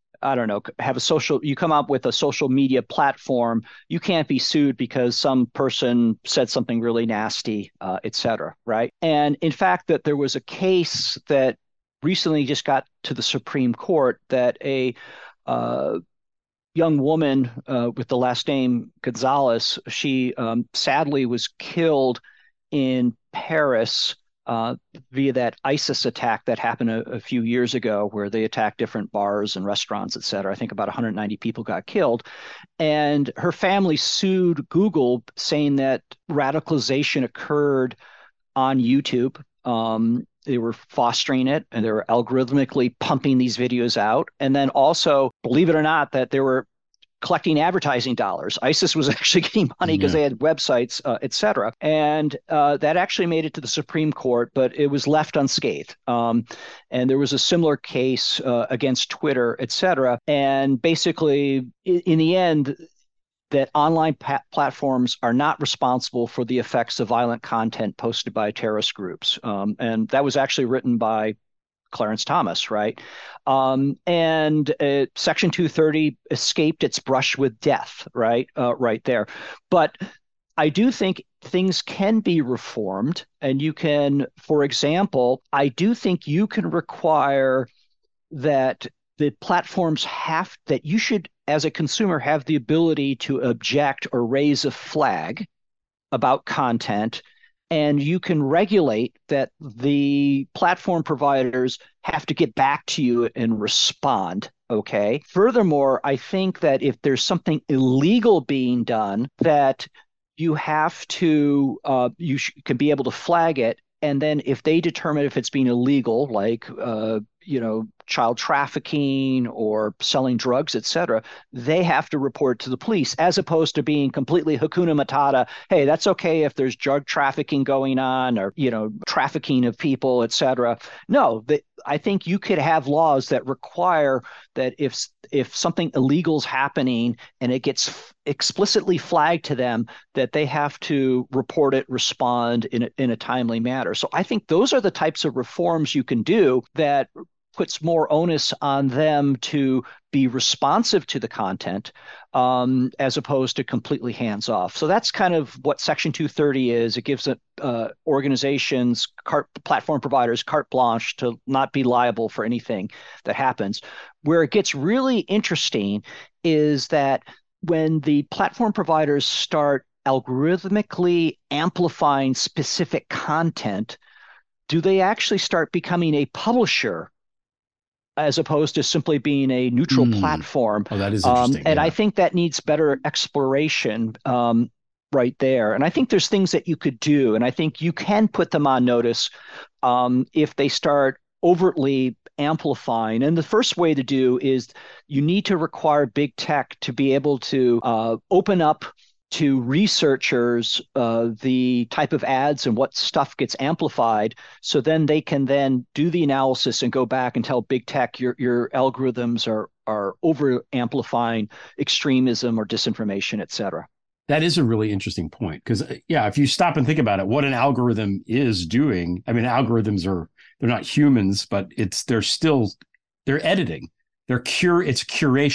you come up with a social media platform, you can't be sued because some person said something really nasty, et cetera, right? And in fact, that there was a case that recently just got to the Supreme Court that a young woman with the last name Gonzalez, she sadly was killed in Paris via that ISIS attack that happened a few years ago, where they attacked different bars and restaurants, et cetera. I think about 190 people got killed. And her family sued Google, saying that radicalization occurred on YouTube. They were fostering it, and they were algorithmically pumping these videos out. And then also, believe it or not, that they were collecting advertising dollars. ISIS was actually getting money because they had websites, et cetera. And that actually made it to the Supreme Court, but it was left unscathed. And there was a similar case against Twitter, et cetera. And basically, in the end, that online platforms are not responsible for the effects of violent content posted by terrorist groups. And that was actually written by Clarence Thomas, right? And Section 230 escaped its brush with death, right? Right there. But I do think things can be reformed. And you can, for example, I do think you can require that the platforms that you should, as a consumer, have the ability to object or raise a flag about content. And you can regulate that the platform providers have to get back to you and respond. Okay. Furthermore, I think that if there's something illegal being done, that you have to, can be able to flag it. And then if they determine if it's being illegal, like, child trafficking or selling drugs, et cetera, they have to report to the police, as opposed to being completely Hakuna Matata. Hey, that's okay if there's drug trafficking going on, or, trafficking of people, et cetera. No, I think you could have laws that require that if something illegal is happening and it gets explicitly flagged to them, that they have to report it, respond in a timely manner. So I think those are the types of reforms you can do that puts more onus on them to be responsive to the content, as opposed to completely hands off. So that's kind of what Section 230 is. It gives organizations, platform providers, carte blanche to not be liable for anything that happens. Where it gets really interesting is that when the platform providers start algorithmically amplifying specific content, do they actually start becoming a publisher as opposed to simply being a neutral platform? Oh, that is interesting. And I think that needs better exploration right there. And I think there's things that you could do, and I think you can put them on notice if they start overtly amplifying. And the first way to do is you need to require big tech to be able to open up to researchers the type of ads and what stuff gets amplified, so then they can then do the analysis and go back and tell big tech your algorithms are over amplifying extremism or disinformation, et cetera. That is a really interesting point, because if you stop and think about it, what an algorithm is doing, I mean, algorithms they're not humans, but they're editing, it's curation.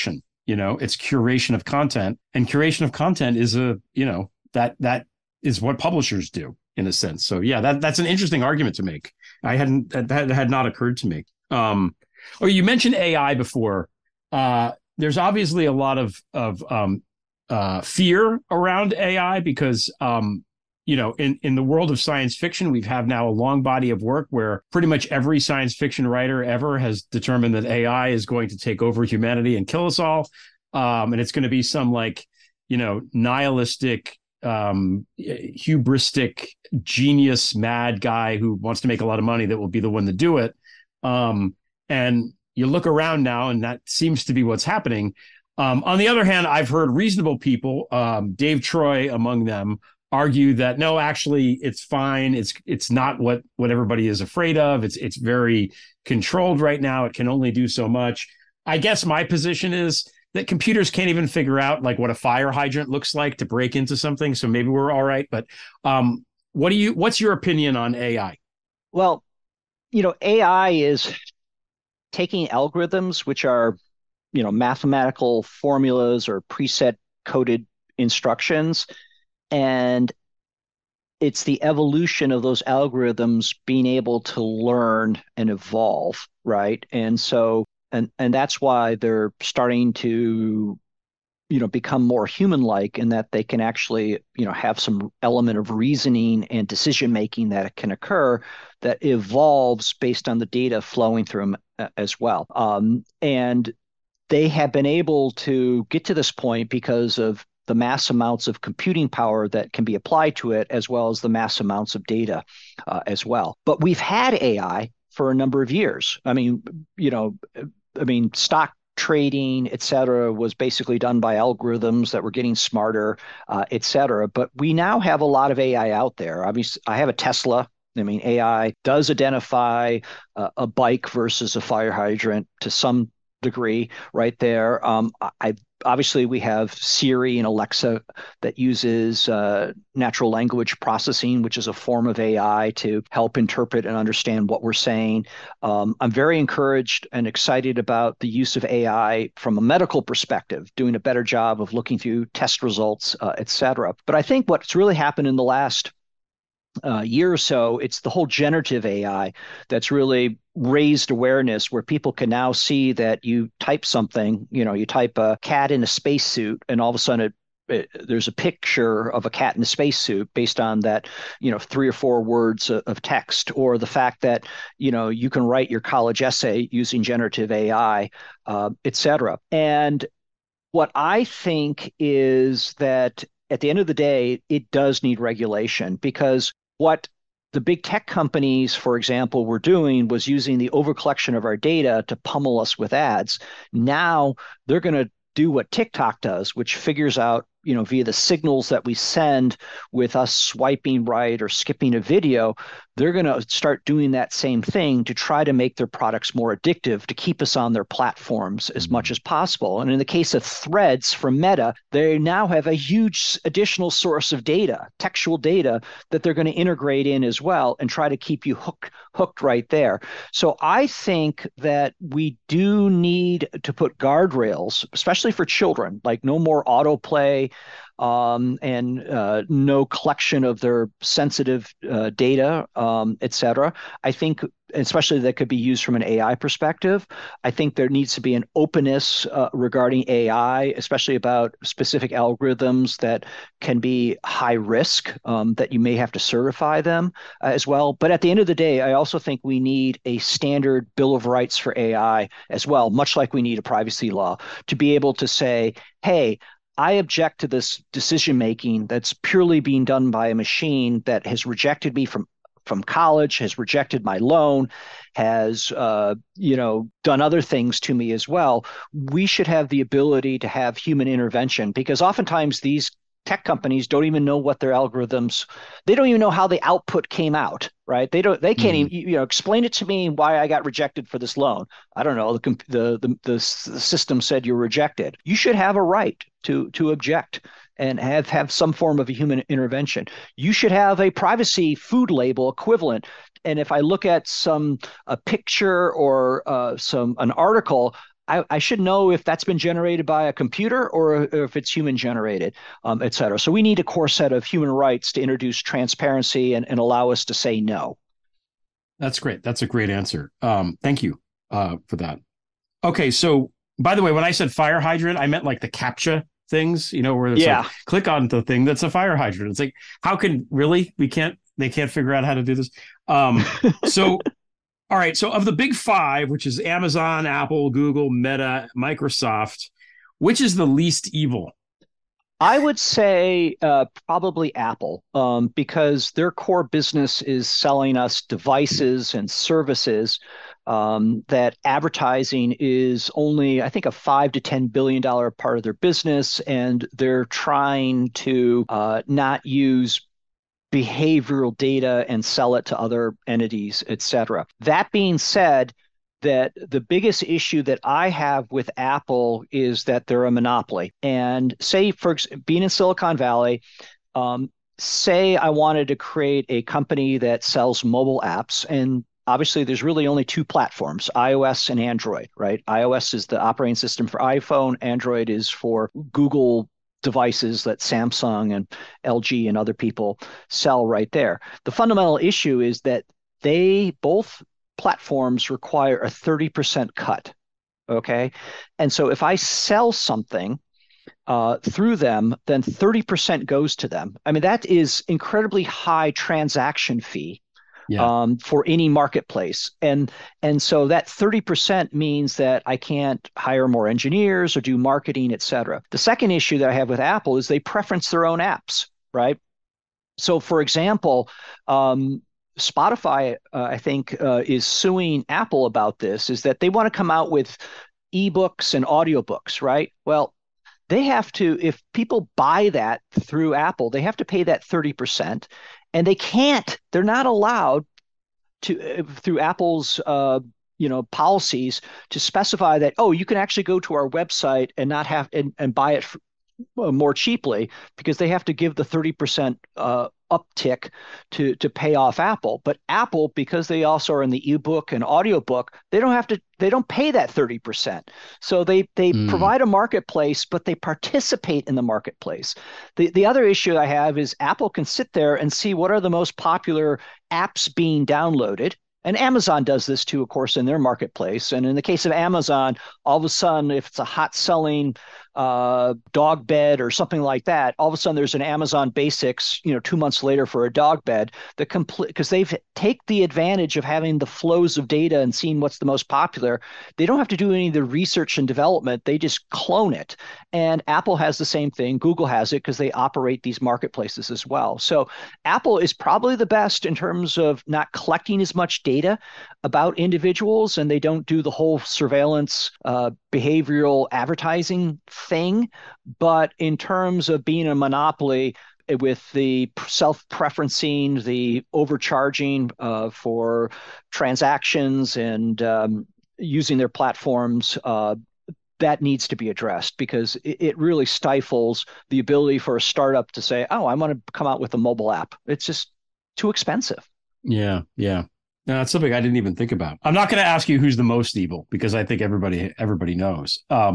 It's curation of content, and curation of content is that is what publishers do in a sense. So yeah, that's an interesting argument to make. That had not occurred to me. You mentioned AI before. There's obviously a lot of fear around AI because in the world of science fiction, we have now a long body of work where pretty much every science fiction writer ever has determined that AI is going to take over humanity and kill us all. And it's going to be some nihilistic, hubristic, genius, mad guy who wants to make a lot of money that will be the one to do it. And you look around now, and that seems to be what's happening. On the other hand, I've heard reasonable people, Dave Troy among them, argue that no, actually, it's fine. It's not what everybody is afraid of. It's very controlled right now. It can only do so much. I guess my position is that computers can't even figure out what a fire hydrant looks like to break into something. So maybe we're all right. But what's your opinion on AI? Well, AI is taking algorithms, which are, mathematical formulas or preset coded instructions, and it's the evolution of those algorithms being able to learn and evolve, right? And so, and that's why they're starting to, become more human-like in that they can actually, have some element of reasoning and decision-making that can occur that evolves based on the data flowing through them as well. And they have been able to get to this point because of the mass amounts of computing power that can be applied to it, as well as the mass amounts of data as well. But we've had AI for a number of years. Stock trading, et cetera, was basically done by algorithms that were getting smarter, et cetera. But we now have a lot of AI out there. Obviously, I have a Tesla. AI does identify a bike versus a fire hydrant to some degree right there. Obviously, we have Siri and Alexa that uses natural language processing, which is a form of AI to help interpret and understand what we're saying. I'm very encouraged and excited about the use of AI from a medical perspective, doing a better job of looking through test results, et cetera. But I think what's really happened in the last year or so, it's the whole generative AI that's really raised awareness where people can now see that you type something, you type a cat in a spacesuit, and all of a sudden there's a picture of a cat in a spacesuit based on that, 3 or 4 words of text, or the fact that, you can write your college essay using generative AI, et cetera. And what I think is that at the end of the day, it does need regulation, because what the big tech companies, for example, were doing was using the overcollection of our data to pummel us with ads. Now they're going to do what TikTok does, which figures out, via the signals that we send with us swiping right or skipping a video, they're going to start doing that same thing to try to make their products more addictive, to keep us on their platforms as much as possible. And in the case of Threads from Meta, they now have a huge additional source of data, textual data, that they're going to integrate in as well and try to keep you hooked right there. So I think that we do need to put guardrails, especially for children, like no more autoplay, and no collection of their sensitive data, et cetera. I think, especially that could be used from an AI perspective. I think there needs to be an openness regarding AI, especially about specific algorithms that can be high risk, that you may have to certify them as well. But at the end of the day, I also think we need a standard Bill of Rights for AI as well, much like we need a privacy law, to be able to say, hey, I object to this decision-making that's purely being done by a machine that has rejected me from college, has rejected my loan, has done other things to me as well. We should have the ability to have human intervention, because oftentimes these tech companies don't even know what their algorithms, they don't even know how the output came out, right? They can't even, explain it to me why I got rejected for this loan. I don't know. The system said you're rejected. You should have a right to object and have some form of a human intervention. You should have a privacy food label equivalent. And if I look at a picture or an article, I should know if that's been generated by a computer or if it's human generated, et cetera. So we need a core set of human rights to introduce transparency and allow us to say no. That's great. That's a great answer. Thank you for that. Okay, so by the way, when I said fire hydrant, I meant like the CAPTCHA things, where it's like, click on the thing that's a fire hydrant. It's like, how can they can't figure out how to do this. So, all right. So of the big five, which is Amazon, Apple, Google, Meta, Microsoft, which is the least evil? I would say probably Apple, because their core business is selling us devices and services that advertising is only, I think, a $5 to $10 billion part of their business, and they're trying to not use behavioral data and sell it to other entities, et cetera. That being said, that the biggest issue that I have with Apple is that they're a monopoly. And say, for being in Silicon Valley, say I wanted to create a company that sells mobile apps, and obviously there's really only two platforms, iOS and Android, right? iOS is the operating system for iPhone. Android is for Google devices that Samsung and LG and other people sell right there. The fundamental issue is that both platforms require a 30% cut, okay? And so if I sell something through them, then 30% goes to them. I mean, that is incredibly high transaction fee for any marketplace. And so that 30% means that I can't hire more engineers or do marketing, et cetera. The second issue that I have with Apple is they preference their own apps, right? So for example, Spotify, I think, is suing Apple about this, is that they want to come out with ebooks and audiobooks, right? Well, they have to, if people buy that through Apple, they have to pay that 30%, and they're not allowed to, through Apple's policies, to specify that, you can actually go to our website and not have and buy it more cheaply, because they have to give the 30% uptick to pay off Apple. But Apple, because they also are in the ebook and audiobook, they don't pay that 30%. So they provide a marketplace, but they participate in the marketplace. The other issue I have is Apple can sit there and see what are the most popular apps being downloaded. And Amazon does this too, of course, in their marketplace. And in the case of Amazon, all of a sudden, if it's a hot selling dog bed or something like that, all of a sudden there's an Amazon Basics, 2 months later for a dog bed, because they've take the advantage of having the flows of data and seeing what's the most popular. They don't have to do any of the research and development. They just clone it. And Apple has the same thing. Google has it because they operate these marketplaces as well. So Apple is probably the best in terms of not collecting as much data about individuals, and they don't do the whole surveillance behavioral advertising thing. But in terms of being a monopoly with the self-preferencing, the overcharging for transactions and using their platforms, that needs to be addressed, because it really stifles the ability for a startup to say, I want to come out with a mobile app. It's just too expensive. Yeah. No, that's something I didn't even think about. I'm not going to ask you who's the most evil, because I think everybody knows.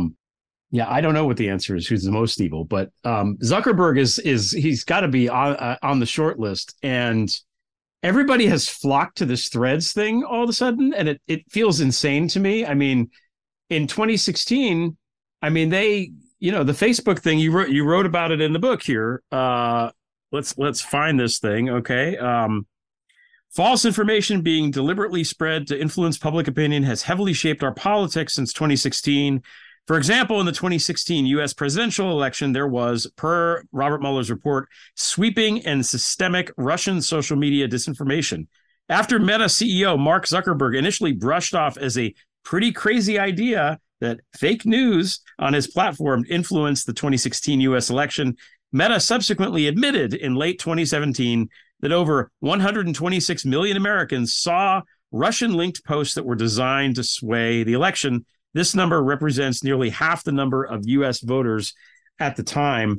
I don't know what the answer is, who's the most evil, but Zuckerberg he's got to be on the short list, and everybody has flocked to this Threads thing all of a sudden, and it feels insane to me. I mean, in 2016, the Facebook thing, you wrote about it in the book here. Let's find this thing, okay? False information being deliberately spread to influence public opinion has heavily shaped our politics since 2016. For example, in the 2016 U.S. presidential election, there was, per Robert Mueller's report, sweeping and systemic Russian social media disinformation. After Meta CEO Mark Zuckerberg initially brushed off as a pretty crazy idea that fake news on his platform influenced the 2016 U.S. election, Meta subsequently admitted in late 2017 that over 126 million Americans saw Russian-linked posts that were designed to sway the election. This number represents nearly half the number of U.S. voters at the time.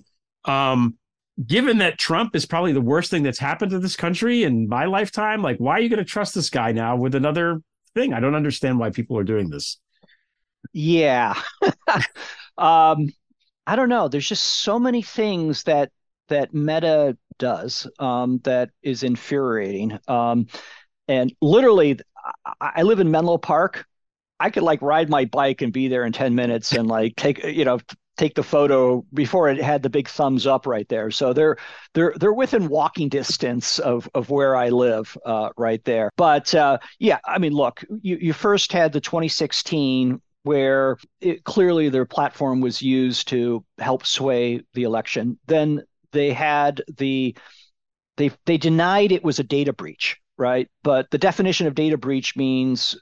Given that Trump is probably the worst thing that's happened to this country in my lifetime, why are you going to trust this guy now with another thing? I don't understand why people are doing this. Yeah. um, I don't know. There's just so many things that Meta does that is infuriating. And literally, I live in Menlo Park. I could like ride my bike and be there in 10 minutes and like take the photo before it had the big thumbs up right there. So they're within walking distance of where I live right there. But yeah, I mean, look, you first had the 2016 where clearly their platform was used to help sway the election. Then they had they denied it was a data breach, right? But the definition of data breach means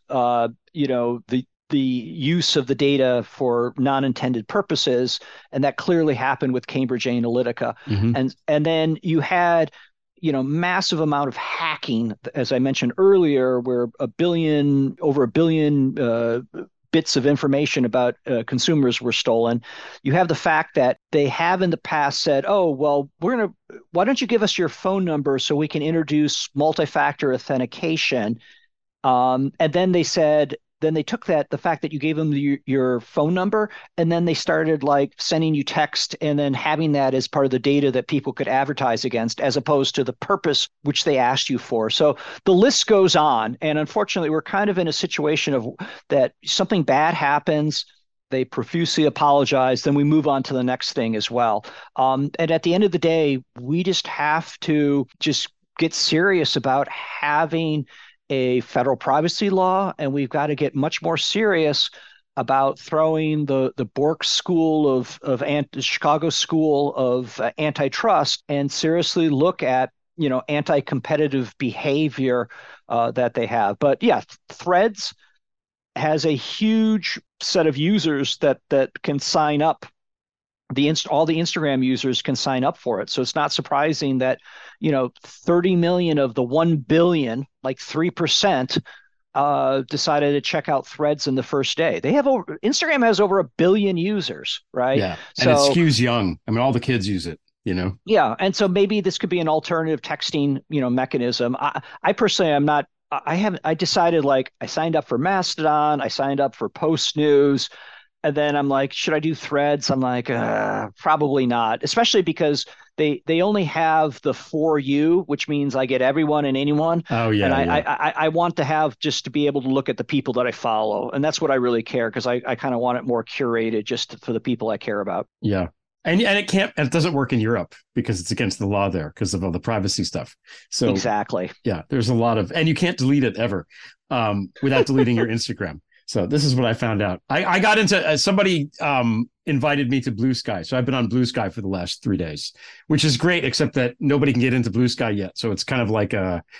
the use of the data for non-intended purposes, and that clearly happened with Cambridge Analytica. Mm-hmm. And then you had massive amount of hacking, as I mentioned earlier, where over a billion bits of information about consumers were stolen. You have the fact that they have in the past said, oh, well, why don't you give us your phone number so we can introduce multi-factor authentication? And then they took the fact that you gave them your phone number, and then they started like sending you text and then having that as part of the data that people could advertise against, as opposed to the purpose which they asked you for. So the list goes on. And unfortunately, we're kind of in a situation of that something bad happens, they profusely apologize, then we move on to the next thing as well. And at the end of the day, we just have to just get serious about having a federal privacy law, and we've got to get much more serious about throwing the Bork school the Chicago school of antitrust and seriously look at anti-competitive behavior that they have. But yeah, Threads has a huge set of users that can sign up. All the Instagram users can sign up for it. So it's not surprising that 30 million of the 1 billion, like 3%, decided to check out Threads in the first day. Instagram has over 1 billion users, right? Yeah, and it skews young. I mean, all the kids use it. Yeah, and so maybe this could be an alternative texting mechanism. I personally am not. I decided, like, I signed up for Mastodon, I signed up for Post News. And then I'm like, should I do Threads? I'm like, probably not, especially because they only have the For You, which means I get everyone and anyone. Oh, yeah. And I want to have just to be able to look at the people that I follow. And that's what I really care, because I kind of want it more curated just for the people I care about. Yeah. And it doesn't work in Europe because it's against the law there because of all the privacy stuff. So exactly. Yeah, there's a lot and you can't delete it ever without deleting your Instagram. So this is what I found out. I got into somebody invited me to Blue Sky. So I've been on Blue Sky for the last 3 days, which is great, except that nobody can get into Blue Sky yet. So it's kind of like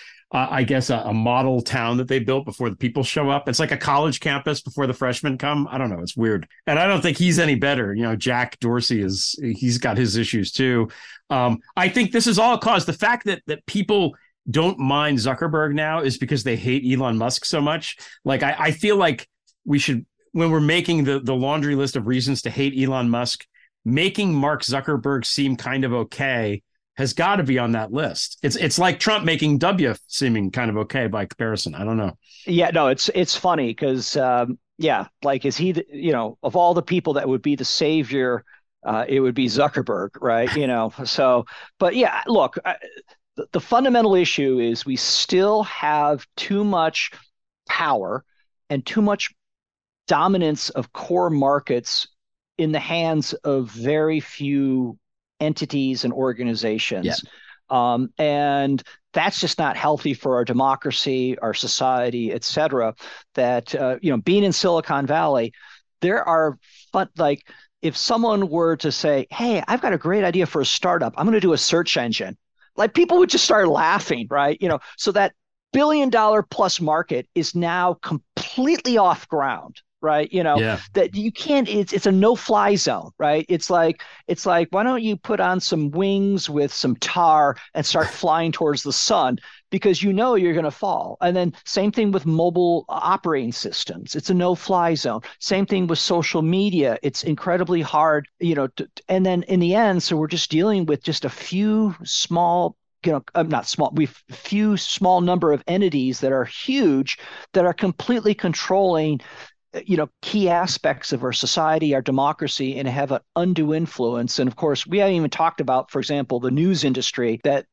I guess a model town that they built before the people show up. It's like a college campus before the freshmen come. I don't know. It's weird. And I don't think he's any better. Jack Dorsey he's got his issues too. I think this is all caused the fact that people don't mind Zuckerberg now is because they hate Elon Musk so much. Like, I feel like we should, when we're making the laundry list of reasons to hate Elon Musk, making Mark Zuckerberg seem kind of okay has got to be on that list. It's like Trump making W seeming kind of okay by comparison. I don't know. Yeah, no, it's funny because like, is he of all the people that would be the savior, it would be Zuckerberg, right? So, but yeah, look, the fundamental issue is we still have too much power and too much dominance of core markets in the hands of very few entities and organizations. Yeah. And that's just not healthy for our democracy, our society, et cetera. That, being in Silicon Valley, there are like, if someone were to say, hey, I've got a great idea for a startup, I'm going to do a search engine, like, people would just start laughing, right? So that $1 billion plus market is now completely off ground, right? That you can't, it's a no-fly zone, right? It's like, why don't you put on some wings with some tar and start flying towards the sun, because you're going to fall. And then same thing with mobile operating systems. It's a no-fly zone. Same thing with social media. It's incredibly hard, and then in the end, so we're just dealing with just a few small, not small, few small number of entities that are huge, that are completely controlling key aspects of our society, our democracy, and have an undue influence. And of course, we haven't even talked about, for example, the news industry that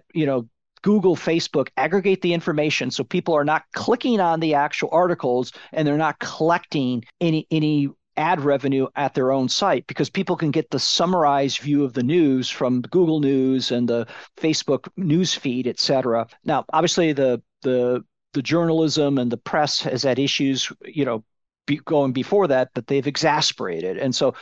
Google, Facebook aggregate the information so people are not clicking on the actual articles and they're not collecting any ad revenue at their own site, because people can get the summarized view of the news from Google News and the Facebook news feed, et cetera. Now, obviously, the journalism and the press has had issues, going before that, but they've exacerbated. And so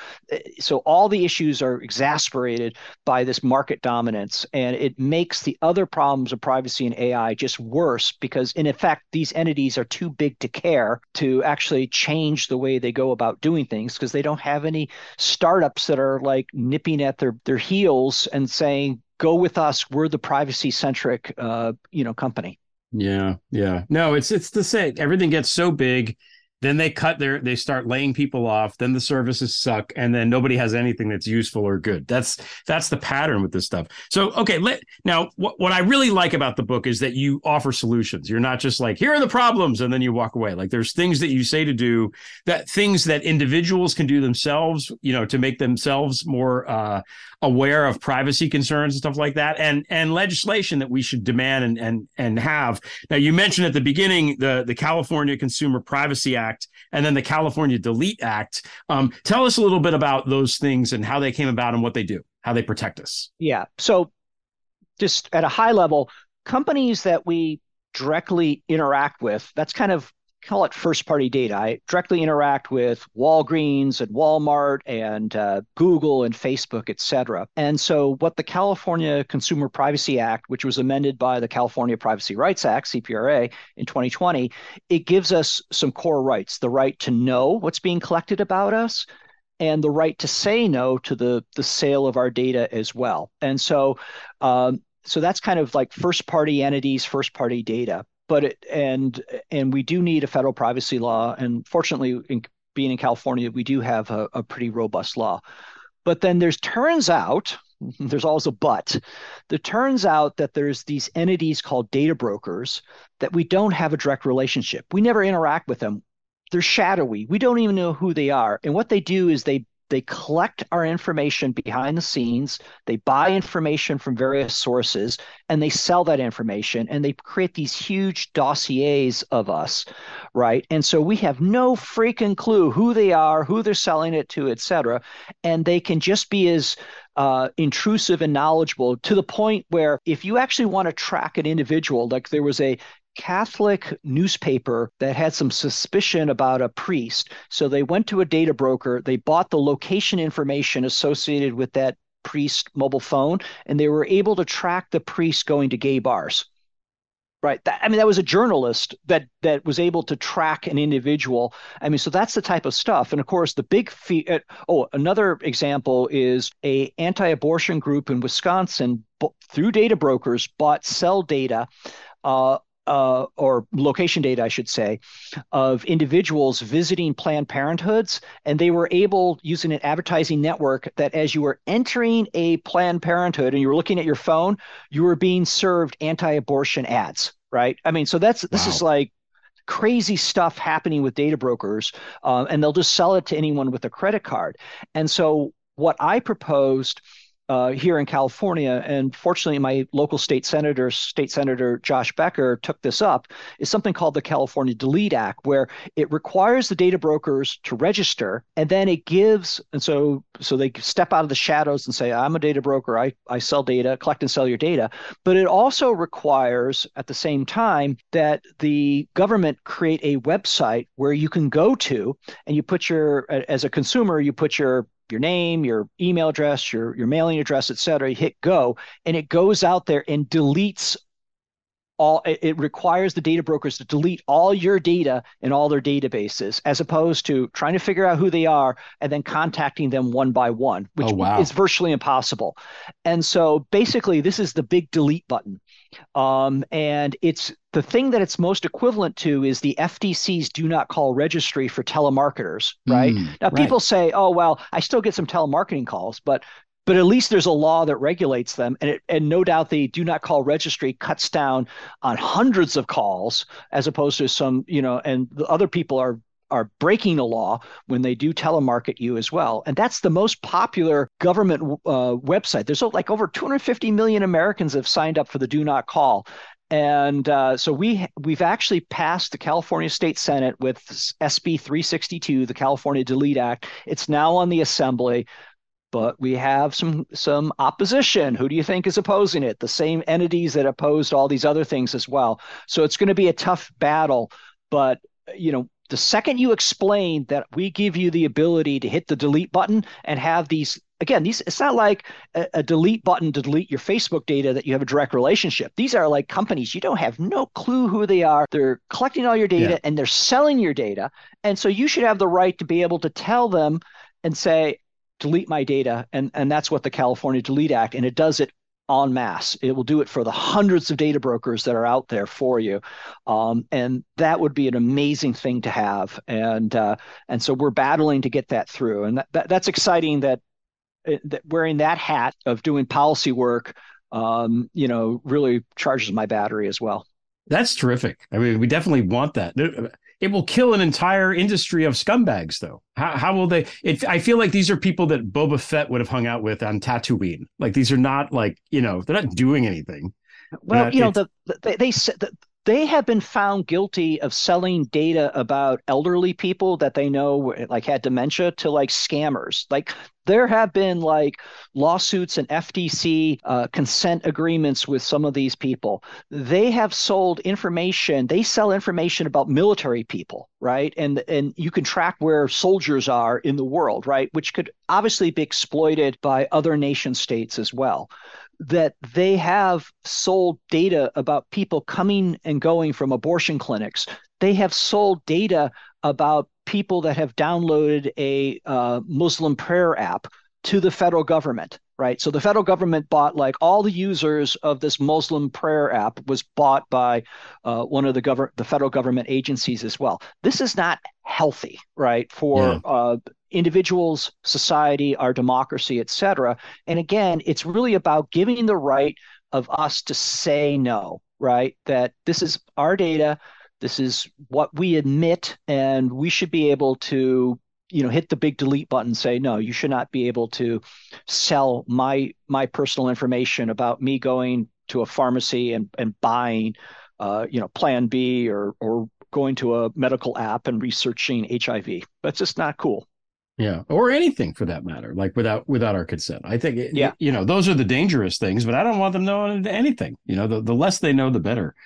all the issues are exacerbated by this market dominance. And it makes the other problems of privacy and AI just worse, because in effect, these entities are too big to care to actually change the way they go about doing things, because they don't have any startups that are like nipping at their heels and saying, go with us, we're the privacy centric company. Yeah. No, it's the same. Everything gets so big. Then they start laying people off. Then the services suck, and then nobody has anything that's useful or good. That's the pattern with this stuff. So, okay, now what I really like about the book is that you offer solutions. You're not just like, here are the problems, and then you walk away. Like, there's things that you say to do, that things that individuals can do themselves, to make themselves more aware of privacy concerns and stuff like that, and legislation that we should demand and have. Now, you mentioned at the beginning the California Consumer Privacy Act and then the California Delete Act. Tell us a little bit about those things and how they came about and what they do, how they protect us. Yeah. So just at a high level, companies that we directly interact with, that's kind of, call it first party data. I directly interact with Walgreens and Walmart and Google and Facebook, et cetera. And so what the California Consumer Privacy Act, which was amended by the California Privacy Rights Act, CPRA, in 2020, it gives us some core rights: the right to know what's being collected about us, and the right to say no to the sale of our data as well. And so that's kind of like first party entities, first party data. But and we do need a federal privacy law, and fortunately, being in California, we do have a pretty robust law. But then turns out there's always a but. There turns out that there's these entities called data brokers that we don't have a direct relationship. We never interact with them. They're shadowy. We don't even know who they are. And what they do is they collect our information behind the scenes. They buy information from various sources, and they sell that information, and they create these huge dossiers of us, right? And so we have no freaking clue who they are, who they're selling it to, et cetera. And they can just be as intrusive and knowledgeable, to the point where if you actually want to track an individual, like there was a Catholic newspaper that had some suspicion about a priest. So they went to a data broker, they bought the location information associated with that priest mobile phone, and they were able to track the priest going to gay bars. Right. That was a journalist that was able to track an individual. So that's the type of stuff. And of course, the big another example is a anti-abortion group in Wisconsin, through data brokers, bought cell data, or location data, I should say, of individuals visiting Planned Parenthoods. And they were able, using an advertising network, that as you were entering a Planned Parenthood and you were looking at your phone, you were being served anti-abortion ads, right? So this is like crazy stuff happening with data brokers, and they'll just sell it to anyone with a credit card. And so what I proposed here in California, and fortunately my local state senator Josh Becker took this up, is something called the California Delete Act, where it requires the data brokers to register, and then it gives, and so they step out of the shadows and say, I'm a data broker, I sell data, collect and sell your data. But it also requires at the same time that the government create a website where you can go to, and you put as a consumer, you put your name, your email address, your mailing address, et cetera. You hit go, and it goes out there and deletes all. It requires the data brokers to delete all your data in all their databases, as opposed to trying to figure out who they are and then contacting them one by one, which is virtually impossible. And so basically, this is the big delete button. And it's the thing that it's most equivalent to is the FTC's do not call registry for telemarketers, right? Now, people say, oh, well, I still get some telemarketing calls, but at least there's a law that regulates them. And no doubt the do not call registry cuts down on hundreds of calls, as opposed to some, and the other people are are breaking the law when they do telemarket you as well. And that's the most popular government website. There's like over 250 million Americans have signed up for the Do Not Call. And so we've actually passed the California State Senate with SB 362, the California Delete Act. It's now on the Assembly, but we have some opposition. Who do you think is opposing it? The same entities that opposed all these other things as well. So it's going to be a tough battle. But, the second you explain that we give you the ability to hit the delete button and have these, it's not like a delete button to delete your Facebook data that you have a direct relationship. These are like companies. You don't have no clue who they are. They're collecting all your data and they're selling your data. And so you should have the right to be able to tell them and say, delete my data. And that's what the California Delete Act, and it does it en masse. It will do it for the hundreds of data brokers that are out there for you. And that would be an amazing thing to have. And so we're battling to get that through. And that's exciting that wearing that hat of doing policy work, really charges my battery as well. That's terrific. I mean, we definitely want that. It will kill an entire industry of scumbags, though. How will they? I feel like these are people that Boba Fett would have hung out with on Tatooine. Like, these are not like, they're not doing anything. Well, they have been found guilty of selling data about elderly people that they know like had dementia to like scammers. Like, there have been like lawsuits and FTC consent agreements with some of these people. They have sold information. They sell information about military people, right? And you can track where soldiers are in the world, right? Which could obviously be exploited by other nation states as well. That they have sold data about people coming and going from abortion clinics. They have sold data about people that have downloaded a Muslim prayer app to the federal government, right? So the federal government bought, like, all the users of this Muslim prayer app was bought by one of the federal government agencies as well. This is not healthy, right, for individuals, society, our democracy, et cetera. And again, it's really about giving the right of us to say no, right? That this is our data. This is what we admit, and we should be able to, hit the big delete button, say, no, you should not be able to sell my personal information about me going to a pharmacy and buying, Plan B or going to a medical app and researching HIV. That's just not cool. Yeah, or anything for that matter, like without our consent. I think, those are the dangerous things, but I don't want them knowing anything. The less they know, the better.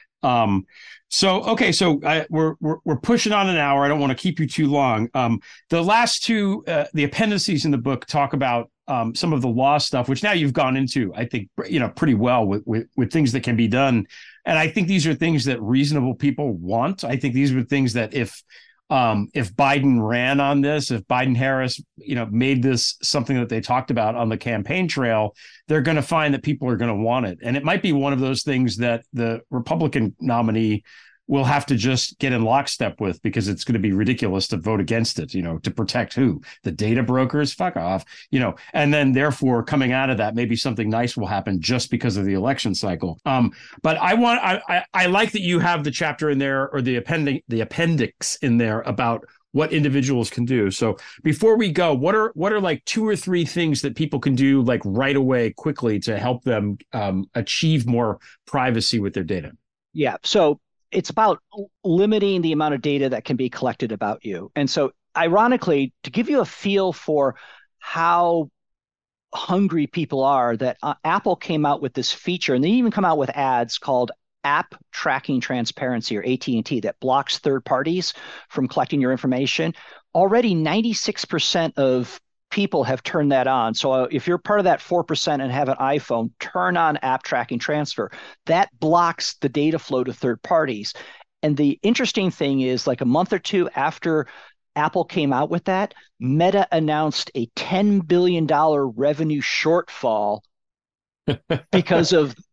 So we're pushing on an hour. I don't want to keep you too long. The last two, the appendices in the book talk about some of the law stuff, which now you've gone into, I think, pretty well with things that can be done. And I think these are things that reasonable people want. I think these are things that if Biden ran on this, if Biden-Harris, made this something that they talked about on the campaign trail, they're going to find that people are going to want it. And it might be one of those things that the Republican nominee will have to just get in lockstep with, because it's going to be ridiculous to vote against it, to protect who? The data brokers? Fuck off, and then therefore coming out of that, maybe something nice will happen just because of the election cycle. But I like that you have the chapter in there, or the appendix in there, about what individuals can do. So before we go, what are like 2 or 3 things that people can do like right away, quickly, to help them achieve more privacy with their data? Yeah. So it's about limiting the amount of data that can be collected about you. And so ironically, to give you a feel for how hungry people are, that Apple came out with this feature, and they even come out with ads called App Tracking Transparency, or AT&T, that blocks third parties from collecting your information. Already 96% of people have turned that on. So if you're part of that 4% and have an iPhone, turn on App Tracking Transfer. That blocks the data flow to third parties. And the interesting thing is, like a month or two after Apple came out with that, Meta announced a $10 billion revenue shortfall because of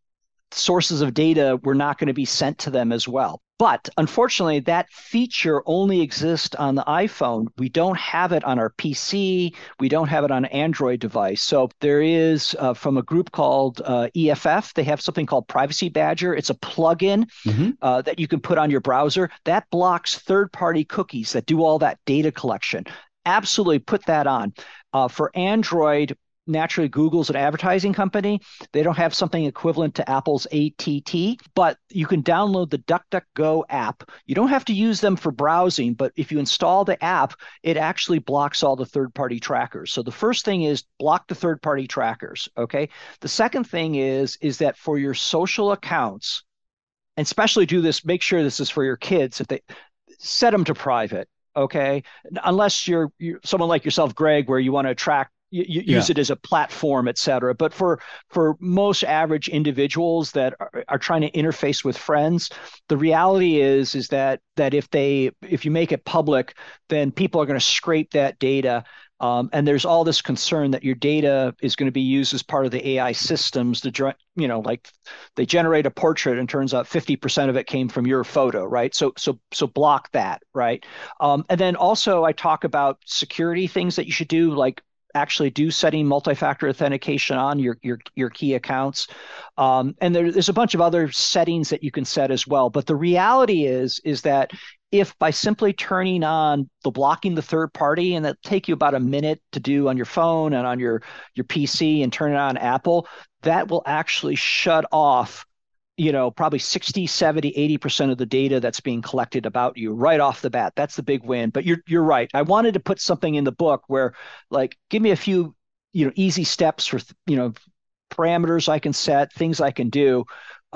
sources of data were not going to be sent to them as well. But unfortunately, that feature only exists on the iPhone. We don't have it on our PC. We don't have it on an Android device. So there is, from a group called EFF, they have something called Privacy Badger. It's a plugin that you can put on your browser that blocks third-party cookies that do all that data collection. Absolutely put that on. For Android, naturally, Google's an advertising company. They don't have something equivalent to Apple's ATT, but you can download the DuckDuckGo app. You don't have to use them for browsing, but if you install the app, it actually blocks all the third-party trackers. So the first thing is block the third-party trackers, okay? The second thing is that for your social accounts, and especially do this, make sure this is for your kids, if they set them to private, okay? Unless you're someone like yourself, Greg, where you want to track, use it as a platform, et cetera. But for most average individuals that are trying to interface with friends, the reality is that if you make it public, then people are going to scrape that data. And there's all this concern that your data is going to be used as part of the AI systems to, like they generate a portrait and turns out 50% of it came from your photo, right? So block that, right? And then also I talk about security things that you should do, like actually do setting multi-factor authentication on your key accounts. And there's a bunch of other settings that you can set as well. But the reality is that if by simply turning on the blocking the third party, and that take you about a minute to do on your phone and on your PC and turn it on Apple, that will actually shut off probably 60, 70, 80% of the data that's being collected about you right off the bat. That's the big win. But you're right. I wanted to put something in the book where, like, give me a few, easy steps for, parameters I can set, things I can do.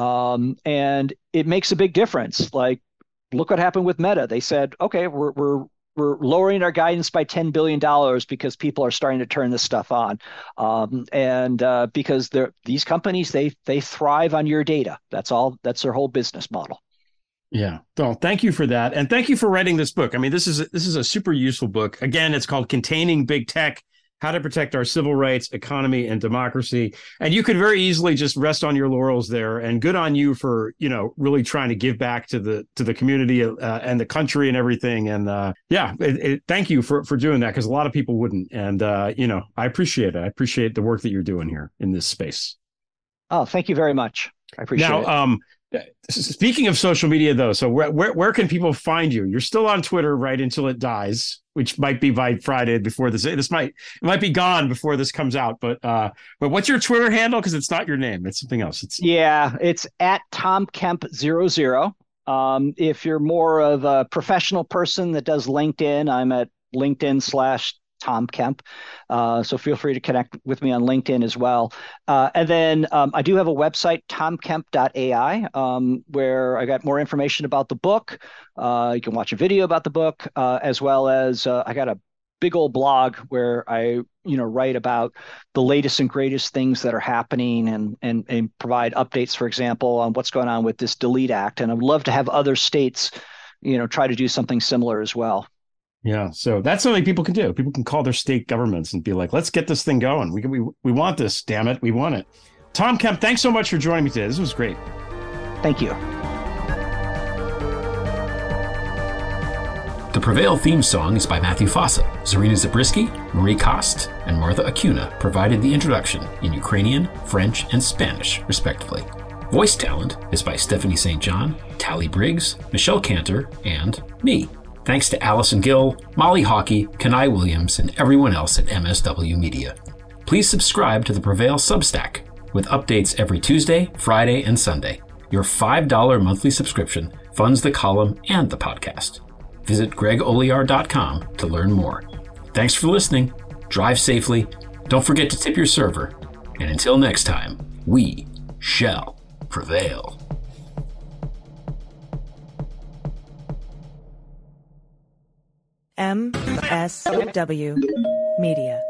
And it makes a big difference. Like, look what happened with Meta. They said, okay, we're lowering our guidance by $10 billion because people are starting to turn this stuff on. And because these companies, they thrive on your data. That's their whole business model. Yeah. Well, thank you for that. And thank you for writing this book. I mean, this is a super useful book. Again, it's called Containing Big Tech: How to Protect Our Civil Rights, Economy, and Democracy. And you could very easily just rest on your laurels there. And good on you for, really trying to give back to the community and the country and everything. And thank you for doing that, because a lot of people wouldn't. And, I appreciate it. I appreciate the work that you're doing here in this space. Oh, thank you very much. I appreciate it. Now, speaking of social media, though, so where can people find you? You're still on Twitter, right, until it dies, which might be by Friday before this might be gone before this comes out. But what's your Twitter handle? Because it's not your name; it's something else. It's at TomKemp00. If you're more of a professional person that does LinkedIn, I'm at LinkedIn/Tom Kemp. So feel free to connect with me on LinkedIn as well. And then I do have a website, tomkemp.ai, where I got more information about the book. You can watch a video about the book, as well as I got a big old blog where I write about the latest and greatest things that are happening and provide updates, for example, on what's going on with this DELETE Act. And I'd love to have other states, try to do something similar as well. Yeah, so that's something people can do. People can call their state governments and be like, let's get this thing going. We want this, damn it. We want it. Tom Kemp, thanks so much for joining me today. This was great. Thank you. The Prevail theme song is by Matthew Fossa. Zarina Zabriskie, Marie Kost, and Martha Acuna provided the introduction in Ukrainian, French, and Spanish, respectively. Voice talent is by Stephanie St. John, Tally Briggs, Michelle Cantor, and me. Thanks to Allison Gill, Molly Hockey, Kenai Williams, and everyone else at MSW Media. Please subscribe to the Prevail Substack with updates every Tuesday, Friday, and Sunday. Your $5 monthly subscription funds the column and the podcast. Visit gregoliar.com to learn more. Thanks for listening. Drive safely. Don't forget to tip your server. And until next time, we shall prevail. MSW Media.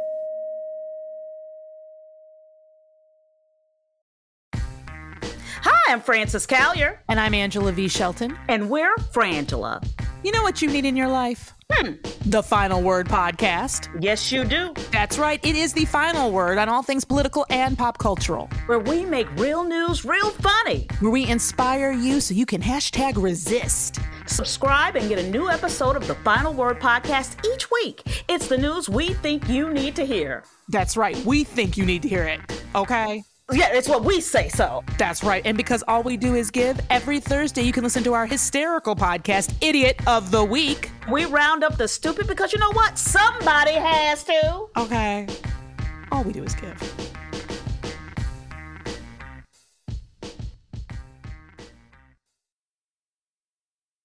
Hi, I'm Frances Callier. And I'm Angela V. Shelton. And we're Frangela. You know what you need in your life? The Final Word Podcast. Yes, you do. That's right. It is the final word on all things political and pop cultural. Where we make real news real funny. Where we inspire you so you can #resist. Subscribe and get a new episode of the Final Word Podcast each week. It's the news we think you need to hear. That's right. We think you need to hear it. Okay? Yeah, it's what we say so. That's right. And because all we do is give, every Thursday you can listen to our hysterical podcast, Idiot of the Week. We round up the stupid because you know what? Somebody has to. Okay. All we do is give.